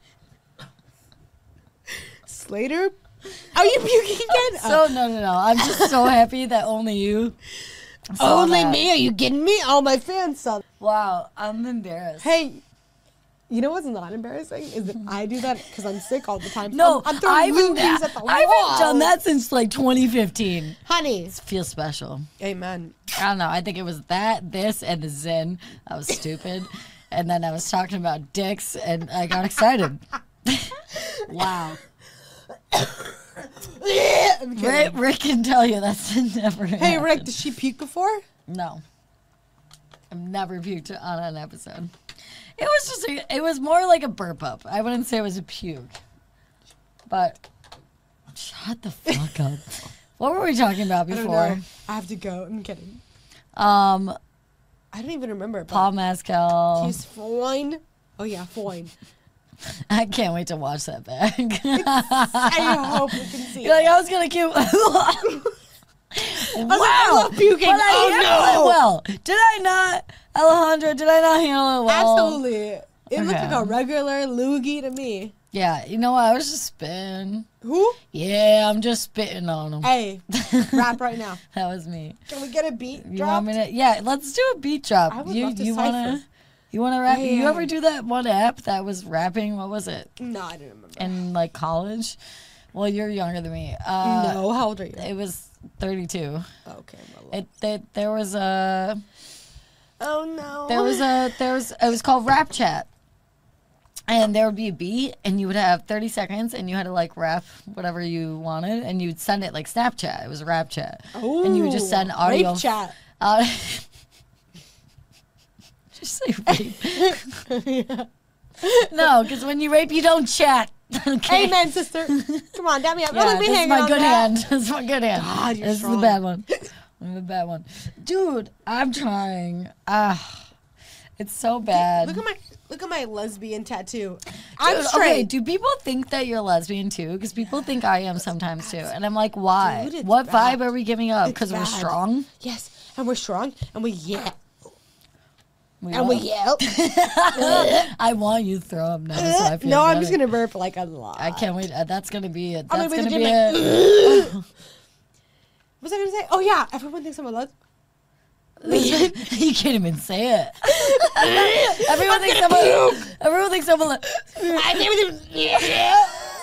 Slater, are you puking again? So no, no, no. I'm just so happy that only you. saw Only that. me? Are you kidding me? All my fans saw. Wow, I'm embarrassed. Hey, you know what's not embarrassing is that I do that because I'm sick all the time. No, I'm, I'm I throwing haven't, loogies at the I wall. haven't done that since like twenty fifteen. honey. Feels special. Amen. I don't know. I think it was that, this, and the Zen. I was stupid. And then I was talking about dicks, and I got excited. Wow. I'm kidding. Rick, Rick can tell you that's never Hey, happened. Rick, did she puke before? No. I've never puked on an episode. It was just, a, it was more like a burp up. I wouldn't say it was a puke. But, shut the fuck up. What were we talking about I don't before? know. I have to go. I'm kidding. Um, I don't even remember. but Paul Mescal. He's fine. Oh yeah, fine. I can't wait to watch that back. I hope we can see. You're like, it. I was gonna keep. wow, I love puking. But I Oh, handled no. it well. Did I not, Alejandro? Did I not handle it well? Absolutely. It looked Okay. like a regular loogie to me. Yeah. You know what? I was just spitting. Who? Yeah, I'm just spitting on him. Hey, rap right now. That was me. Can we get a beat You drop? want me to? Yeah, let's do a beat drop. I would you love to you cipher. wanna you wanna rap? Yeah, You yeah, ever yeah. do that one app that was rapping? What was it? No, I didn't remember. In like college? Well, you're younger than me. Uh, no, how old are you? It was thirty-two. Okay, well, It, it there was a oh no. there was a there was it was called Rap Chat, and there would be a beat, and you would have thirty seconds, and you had to like rap whatever you wanted, and you'd send it like Snapchat. It was a Rap Chat, and you would just send Ooh, audio. rape chat. Uh, just say rape. No, because when you rape, you don't chat. Okay. Amen, sister. Come on, dab me up. Yeah, Don't leave me this is hanging my on good that. hand. This is my good hand. God, you're this is the strong. bad one. I'm the bad one. Dude, I'm trying. Ah, it's so bad. Look at my look at my lesbian tattoo. I'm Dude, straight. okay, do people think that you're lesbian too? Because people think I am sometimes too. And I'm like, why? Dude, it's what bad. vibe are we giving up? It's Because we're bad. strong? Yes, and we're strong, and we yell, We and we are? yell. I want you to throw up now. So I feel no, I'm better. just gonna burp like a lot. I can't wait. Uh, that's gonna be it. I'm That's gonna gonna be be at the it. What was I gonna say? Oh yeah, everyone thinks I'm a lesbian. You can't even say it. everyone thinks I'm a, everyone thinks I'm a le- I can't even.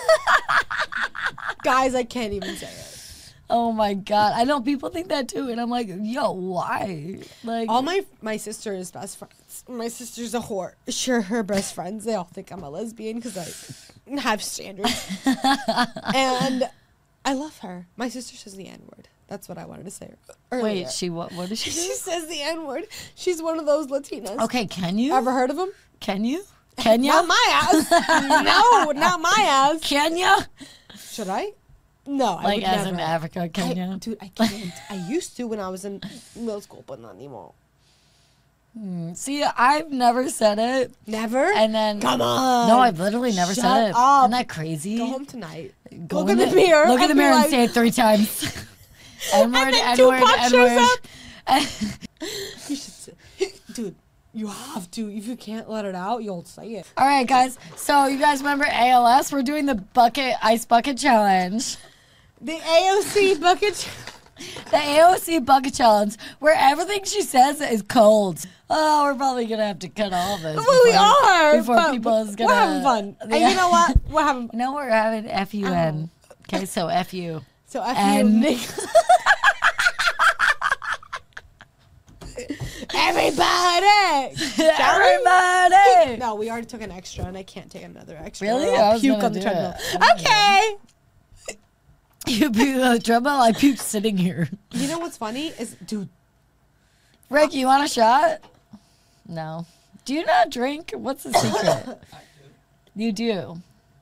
Guys, I can't even say it. Oh my god. I know people think that too, and I'm like, yo, why? Like All my my sister's best friends. My sister's a whore. Sure, her best friends. They all think I'm a lesbian because I have standards. And I love her. My sister says the N word. That's what I wanted to say earlier. Wait, she what? What did she do? She says the N word. She's one of those Latinas. Okay, can you? Ever heard of them? Can you? Kenya? Not my ass. No, not my ass. Kenya? Should I? No, I Like would as never. in Africa, I, Kenya? dude, I can't. I used to when I was in middle school, but not anymore. See, I've never said it. Never? And then Come on. No, I've literally never Shut said it. up. Isn't that crazy? Go home tonight. Go Look in in the mirror. Look in the and be mirror and like- say it three times. N-word, then Tupac N-word, shows N-word. You should say, dude, you have to. If you can't let it out, you'll say it. All right, guys. So you guys remember A L S? We're doing the bucket ice bucket challenge. The A O C bucket. The A O C bucket challenge, where everything she says is cold. Oh, we're probably gonna have to cut all this. Well, we before- are. Before but people is gonna. We're having fun. And Yeah. you know what? We're having. You know we're having F U N. Okay, so F U. So F And- you, Nick. Everybody! Shall we? Everybody. No, we already took an extra, and I can't take another extra. Really? or I I'll was puke gonna on the do treadmill. it. Okay. You puke on the treadmill. I puke sitting here. You know what's funny is, dude. Rick, you want a shot? No. Do you not drink? What's the secret? You do.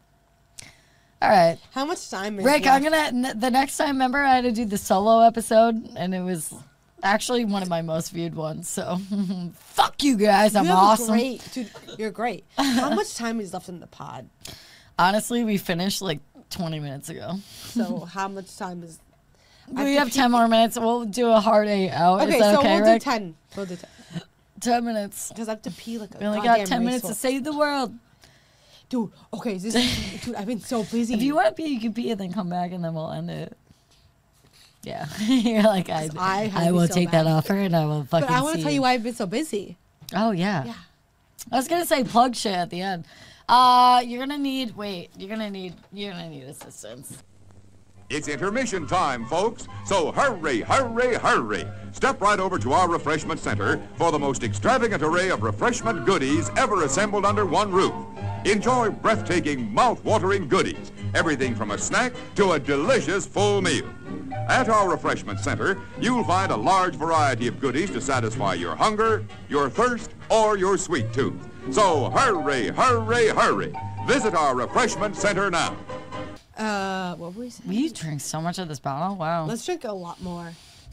All right. How much time is Rick, left? I'm gonna n- the next time. Remember, I had to do the solo episode, and it was actually one of my most viewed ones. So, fuck you guys. I'm You have a awesome. Great, dude, you're great. How much time is left in the pod? Honestly, we finished like twenty minutes ago. So how much time is? I We to have peek- ten more minutes. We'll do a hard eight out. Okay, Is that so okay, we'll Rick? do ten. We'll do ten ten minutes. because I have to pee like a We only goddamn got ten minutes to racehorse. save the world. Dude, okay, this is, dude, I've been so busy. If you want to pee, you can pee and then come back, and then we'll end it. Yeah, you're like I. I I, have to be will so take bad. that offer, and I will fucking. but I want see to tell you why I've been so busy. Oh yeah. Yeah. I was gonna say plug shit at the end. Uh, you're gonna need. Wait, you're gonna need. You're gonna need assistance. It's intermission time, folks. So hurry, hurry, hurry. Step right over to our refreshment center for the most extravagant array of refreshment goodies ever assembled under one roof. Enjoy breathtaking, mouth-watering goodies. Everything from a snack to a delicious full meal. At our refreshment center, you'll find a large variety of goodies to satisfy your hunger, your thirst, or your sweet tooth. So hurry, hurry, hurry. Visit our refreshment center now. Uh, what were we saying? We drink so much of this bottle. Wow. Let's drink a lot more.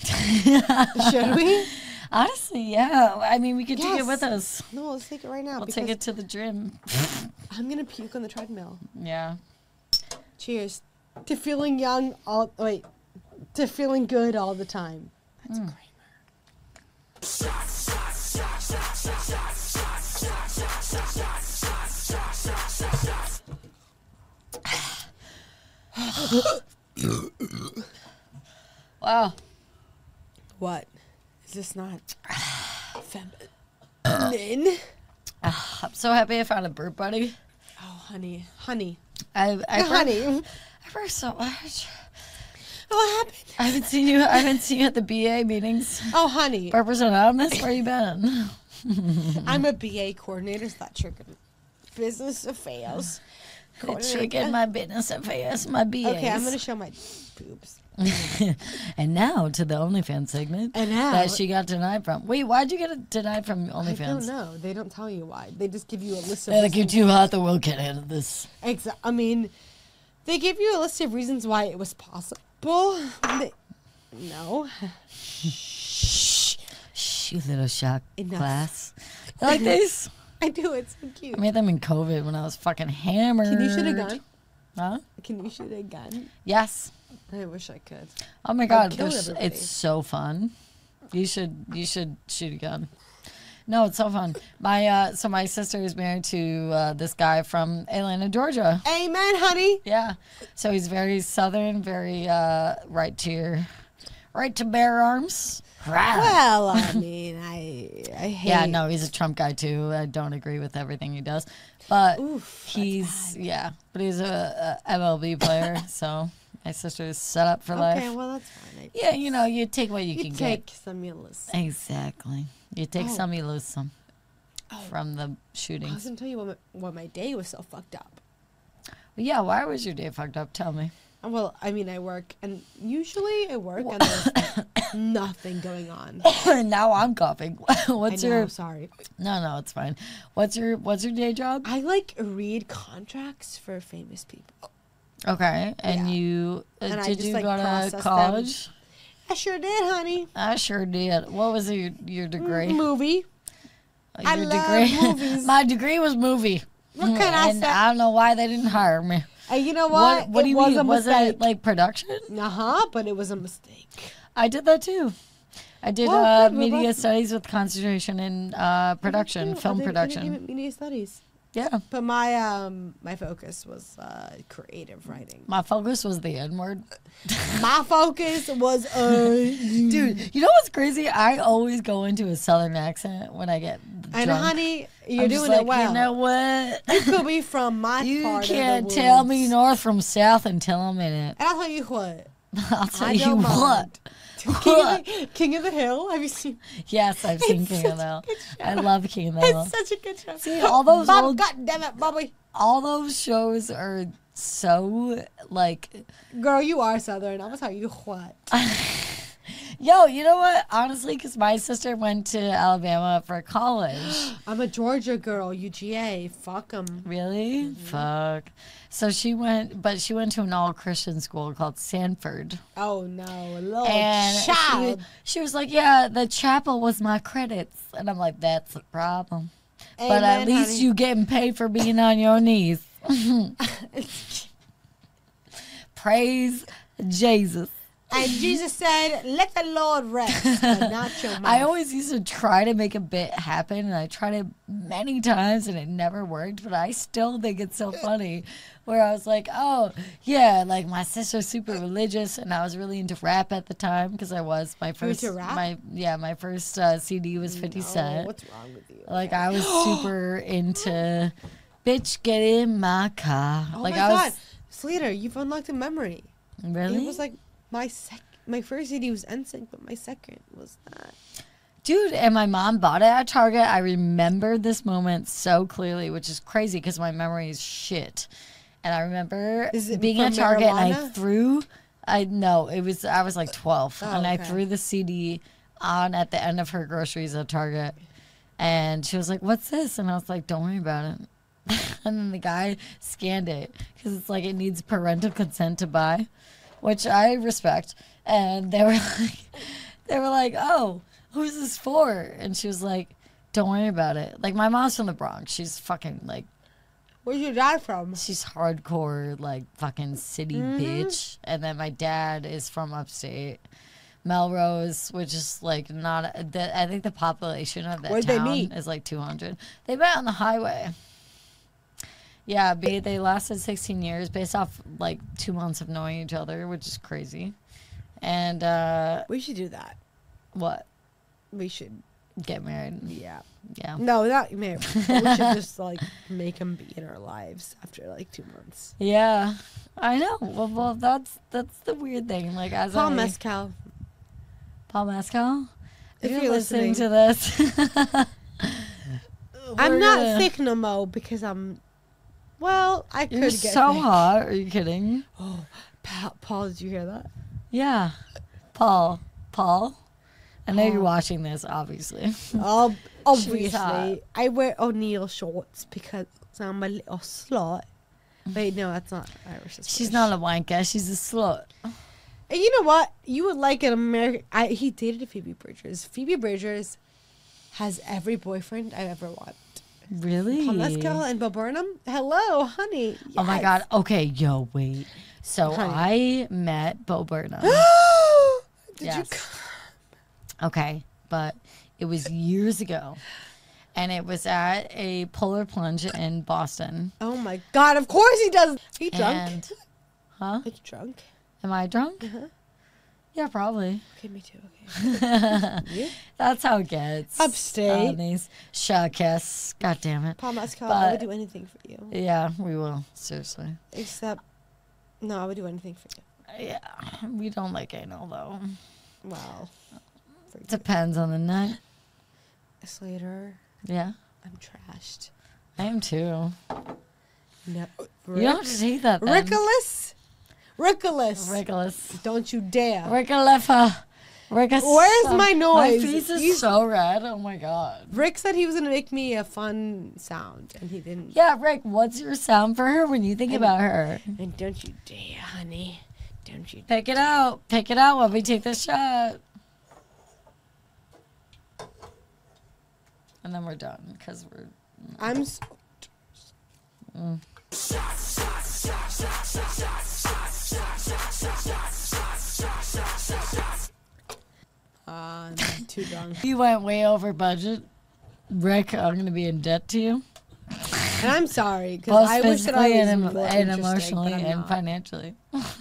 Should we? Honestly, yeah. I mean, we could take it Yes. with us. No, let's take it right now. We'll because take it to the gym. I'm gonna puke on the treadmill. Yeah. Cheers to feeling young. All wait, to feeling good all the time. That's Hmm. Kramer. Wow. What? Is this not feminine? I'm so happy I found a burp buddy. Oh, honey, honey, I, I burp- honey. I burp so much. What happened? I haven't seen you. I haven't seen you at the B A meetings. Oh, honey. Burpers Anonymous. Where you been? I'm a B A coordinator. So that triggered business affairs. Tricking my business affairs. My B As. Okay, I'm gonna show my boobs. And now to the OnlyFans segment And now- that she got denied from. Wait, why'd you get it denied from I don't OnlyFans? know. They don't tell you why. They just give you a list of. They're like, you're reasons- too hot. The world can't handle this. Exa- I mean, they give you a list of reasons why it was possible. They, no. Shh, you little shock Enough. class. You like these? I do. It's so cute. I made them in COVID when I was fucking hammered. Can you shoot a gun? Huh? Can you shoot a gun? Yes. I wish I could. Oh my god, kill there's- everybody. it's so fun. You should you should shoot a gun. No, it's so fun. My uh, so my sister is married to uh, this guy from Atlanta, Georgia. Amen, honey. Yeah, so he's very southern, very uh, right to your, right to bear arms. Rah. Well, I mean, I I hate. Yeah, no, he's a Trump guy too. I don't agree with everything he does, but Oof, that's he's yeah, but he's a, a M L B player, so my sister is set up for life. Okay, well that's fine. I, Yeah, you know, you take what you, you can take get. some you listen. Exactly. You take Oh. some, you lose some. Oh. From the I was shootings. gonna tell you what my, what my day was so fucked up. Well, yeah, why was your day fucked up? Tell me. Well, I mean, I work, and usually I work, and there's nothing going on. Now I'm coughing. What's I know, your? sorry. No, no, it's fine. What's your What's your day job? I like read contracts for famous people. Okay, and Yeah. you uh, And I did just, you like, go to process them. college? I sure did, honey. I sure did. What was your your degree? Movie. Uh, I your love degree? movies. My degree was movie. What can I and say? I don't know why they didn't hire me. And you know What what? What it do you was mean? a Was mistake. it like production? Uh huh. But it was a mistake. I did that too. I did Well, uh, good, we're media both- studies with concentration in uh, production, Ew, film I did- I did production. even media studies. Yeah, But my um my focus was uh creative writing. my focus was the N word. My focus was uh Dude, you know what's crazy? I always go into a southern accent when I get and drunk. honey, you're I'm just doing like, it well. You know what? You could be from my You part can't of the tell me woods. north from south until I'm in it. And I'll tell you what. I'll tell I you don't what. mind. King of, the, King of the Hill. Have you seen? Yes, I've seen It's King of such a the Hill. good show. I love King of the Hill. It's such a good show. See, all those Bob, old, God damn it, Bobby. all those shows are so like, Girl, you are Southern. I'm gonna tell you what. yo, you know what? Honestly, because my sister went to Alabama for college. I'm a Georgia girl. U G A. Fuck them. Really? Mm-hmm. Fuck. So she went, but she went to an all Christian school called Sanford. Oh no, Lord, And she, child. she was like, yeah, the chapel was my credits. And I'm like, that's a problem. but at Amen, least honey. you getting paid for being on your knees. Praise Jesus. And Jesus said, "Let the Lord rest, but not your mouth." I always used to try to make a bit happen, and I tried it many times, and it never worked. But I still think it's so funny, where I was like, "Oh, yeah, like my sister's super religious, and I was really into rap at the time because I was my were first, into rap? my yeah, my first uh, C D was Fifty Oh, Cent. what's wrong with you? Like I was super into, bitch, get in my car. Oh like my I God, was Slater, you've unlocked a memory. really. It was like my sec. My first C D was N Sync, but my second was that. Dude, and my mom bought it at Target. I remember this moment so clearly, which is crazy because my memory is shit. And I remember Is it being from at Target and I marijuana? threw, I no, it was I was like twelve, Oh, and I okay. threw the C D on at the end of her groceries at Target, and she was like, "What's this?" And I was like, "Don't worry about it." And then the guy scanned it because it's like it needs parental consent to buy, which I respect. And they were like, they were like, "Oh, who's this for?" And she was like, "Don't worry about it." Like my mom's from the Bronx. She's fucking like, Where's your dad from? she's hardcore like fucking city bitch. And then my dad is from upstate, Melrose, which is like not. The, I think the population of that Where'd they town meet? is like two hundred. They met on the highway. Yeah, ba- they lasted sixteen years based off like two months of knowing each other, which is crazy. And uh, We should do that. what? We should. Get married? Yeah. Yeah. No, not maybe. We should just like make them be in our lives after like two months. Yeah, I know. Well, well, that's that's the weird thing. Like as Paul I, Mescal. Paul Mescal, If you're, you're listening, listening. to this, I'm we're not gonna- thick no more because I'm. Well, I could You're get so thick. hot. Are you kidding? Oh, Pa- Paul, did you hear that? Yeah, Paul. Paul. I know you're Paul. watching this, obviously. Oh, hot. obviously. I wear O'Neill shorts because I'm a little slut. Wait, no, that's not Irish. that's She's British. not a wanker. She's a slut. And you know what? You would like an American. I, he dated Phoebe Bridgers. Phoebe Bridgers has every boyfriend I've ever wanted. Really? Paul Mescal and Bo Burnham. Hello, honey. Oh my Yes. God. Okay, yo, wait. So Honey. I met Bo Burnham. Did Yes. you? c- Okay, but it was years ago. And it was at a Polar Plunge in Boston. Oh my God! Of course he does. Are you drunk? And, huh? Are you drunk? Am I drunk? Uh-huh. Yeah, probably. Okay, me too. Okay. You? That's how it gets. Upstate. On these showcasts. God damn it. Paul Mescal, I But- would do anything for you. Yeah, we will. Seriously. Except, no, I would do anything for you. Yeah, we don't like anal though. Wow. For you. Depends on the night. Slater, Yeah, I'm trashed. I am too. No. You don't have to take that then. Richolas? Ridiculous. Ridiculous. Don't you dare. Rickalefa. Rick Where's my My noise? face is He's- so red. Oh my god. Rick said he was gonna make me a fun sound, and he didn't. Yeah, Rick, what's your sound for her when you think about her? And don't you dare, honey. Don't you? Pick it out. Pick it out while we take this shot. And then we're done because we're. I'm. s Uh, I'm too drunk. You went way over budget. Rick, I'm going to be in debt to you. And I'm sorry, because Both I wish that I physically was and, more and interesting, emotionally but I'm and not. financially.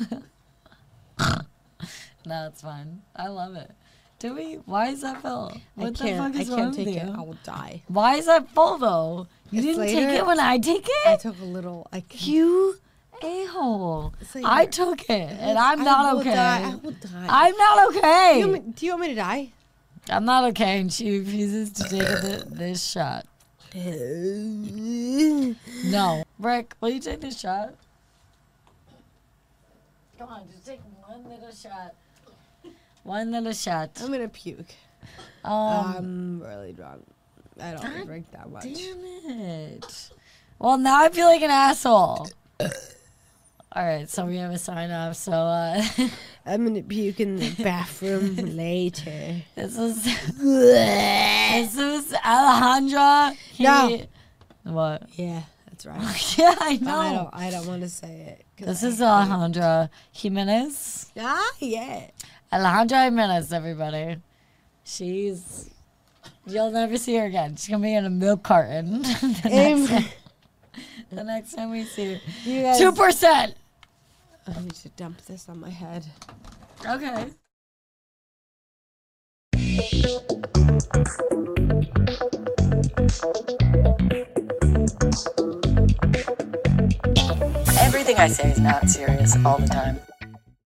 No, it's fine. I love it. Do we? Why is that full? What I the can't. fuck I is wrong can't with take you? it. I will die. Why is that full though? You It's didn't later. take it when I take I it? took a little. I can't. You a-hole. It's like I you're- took it, and I'm I not will okay. die. I will die. I'm not okay. Do you, want me, do you want me to die? I'm not okay, and she refuses to take th- this shot. No. Rick, will you take this shot? Come on, just take one little shot. One little shot. I'm gonna puke. Um, I'm really drunk. I don't God drink that much. damn it. Well, now I feel like an asshole. All right, so we have a sign off. So uh, I'm gonna puke in the bathroom later. this is this is Alejandra. He, No. What? Yeah, that's right. Yeah, I But know. I don't. I don't want to say it. 'cause This I is hate Alejandra Jimenez. it. Ah, yeah. Alejandra Jimenez, everybody. She's. You'll never see her again. She's gonna be in a milk carton the, next Amen. time, the next time we see her. You guys. Two percent. I need to dump this on my head. Okay. Everything I say is not serious all the time.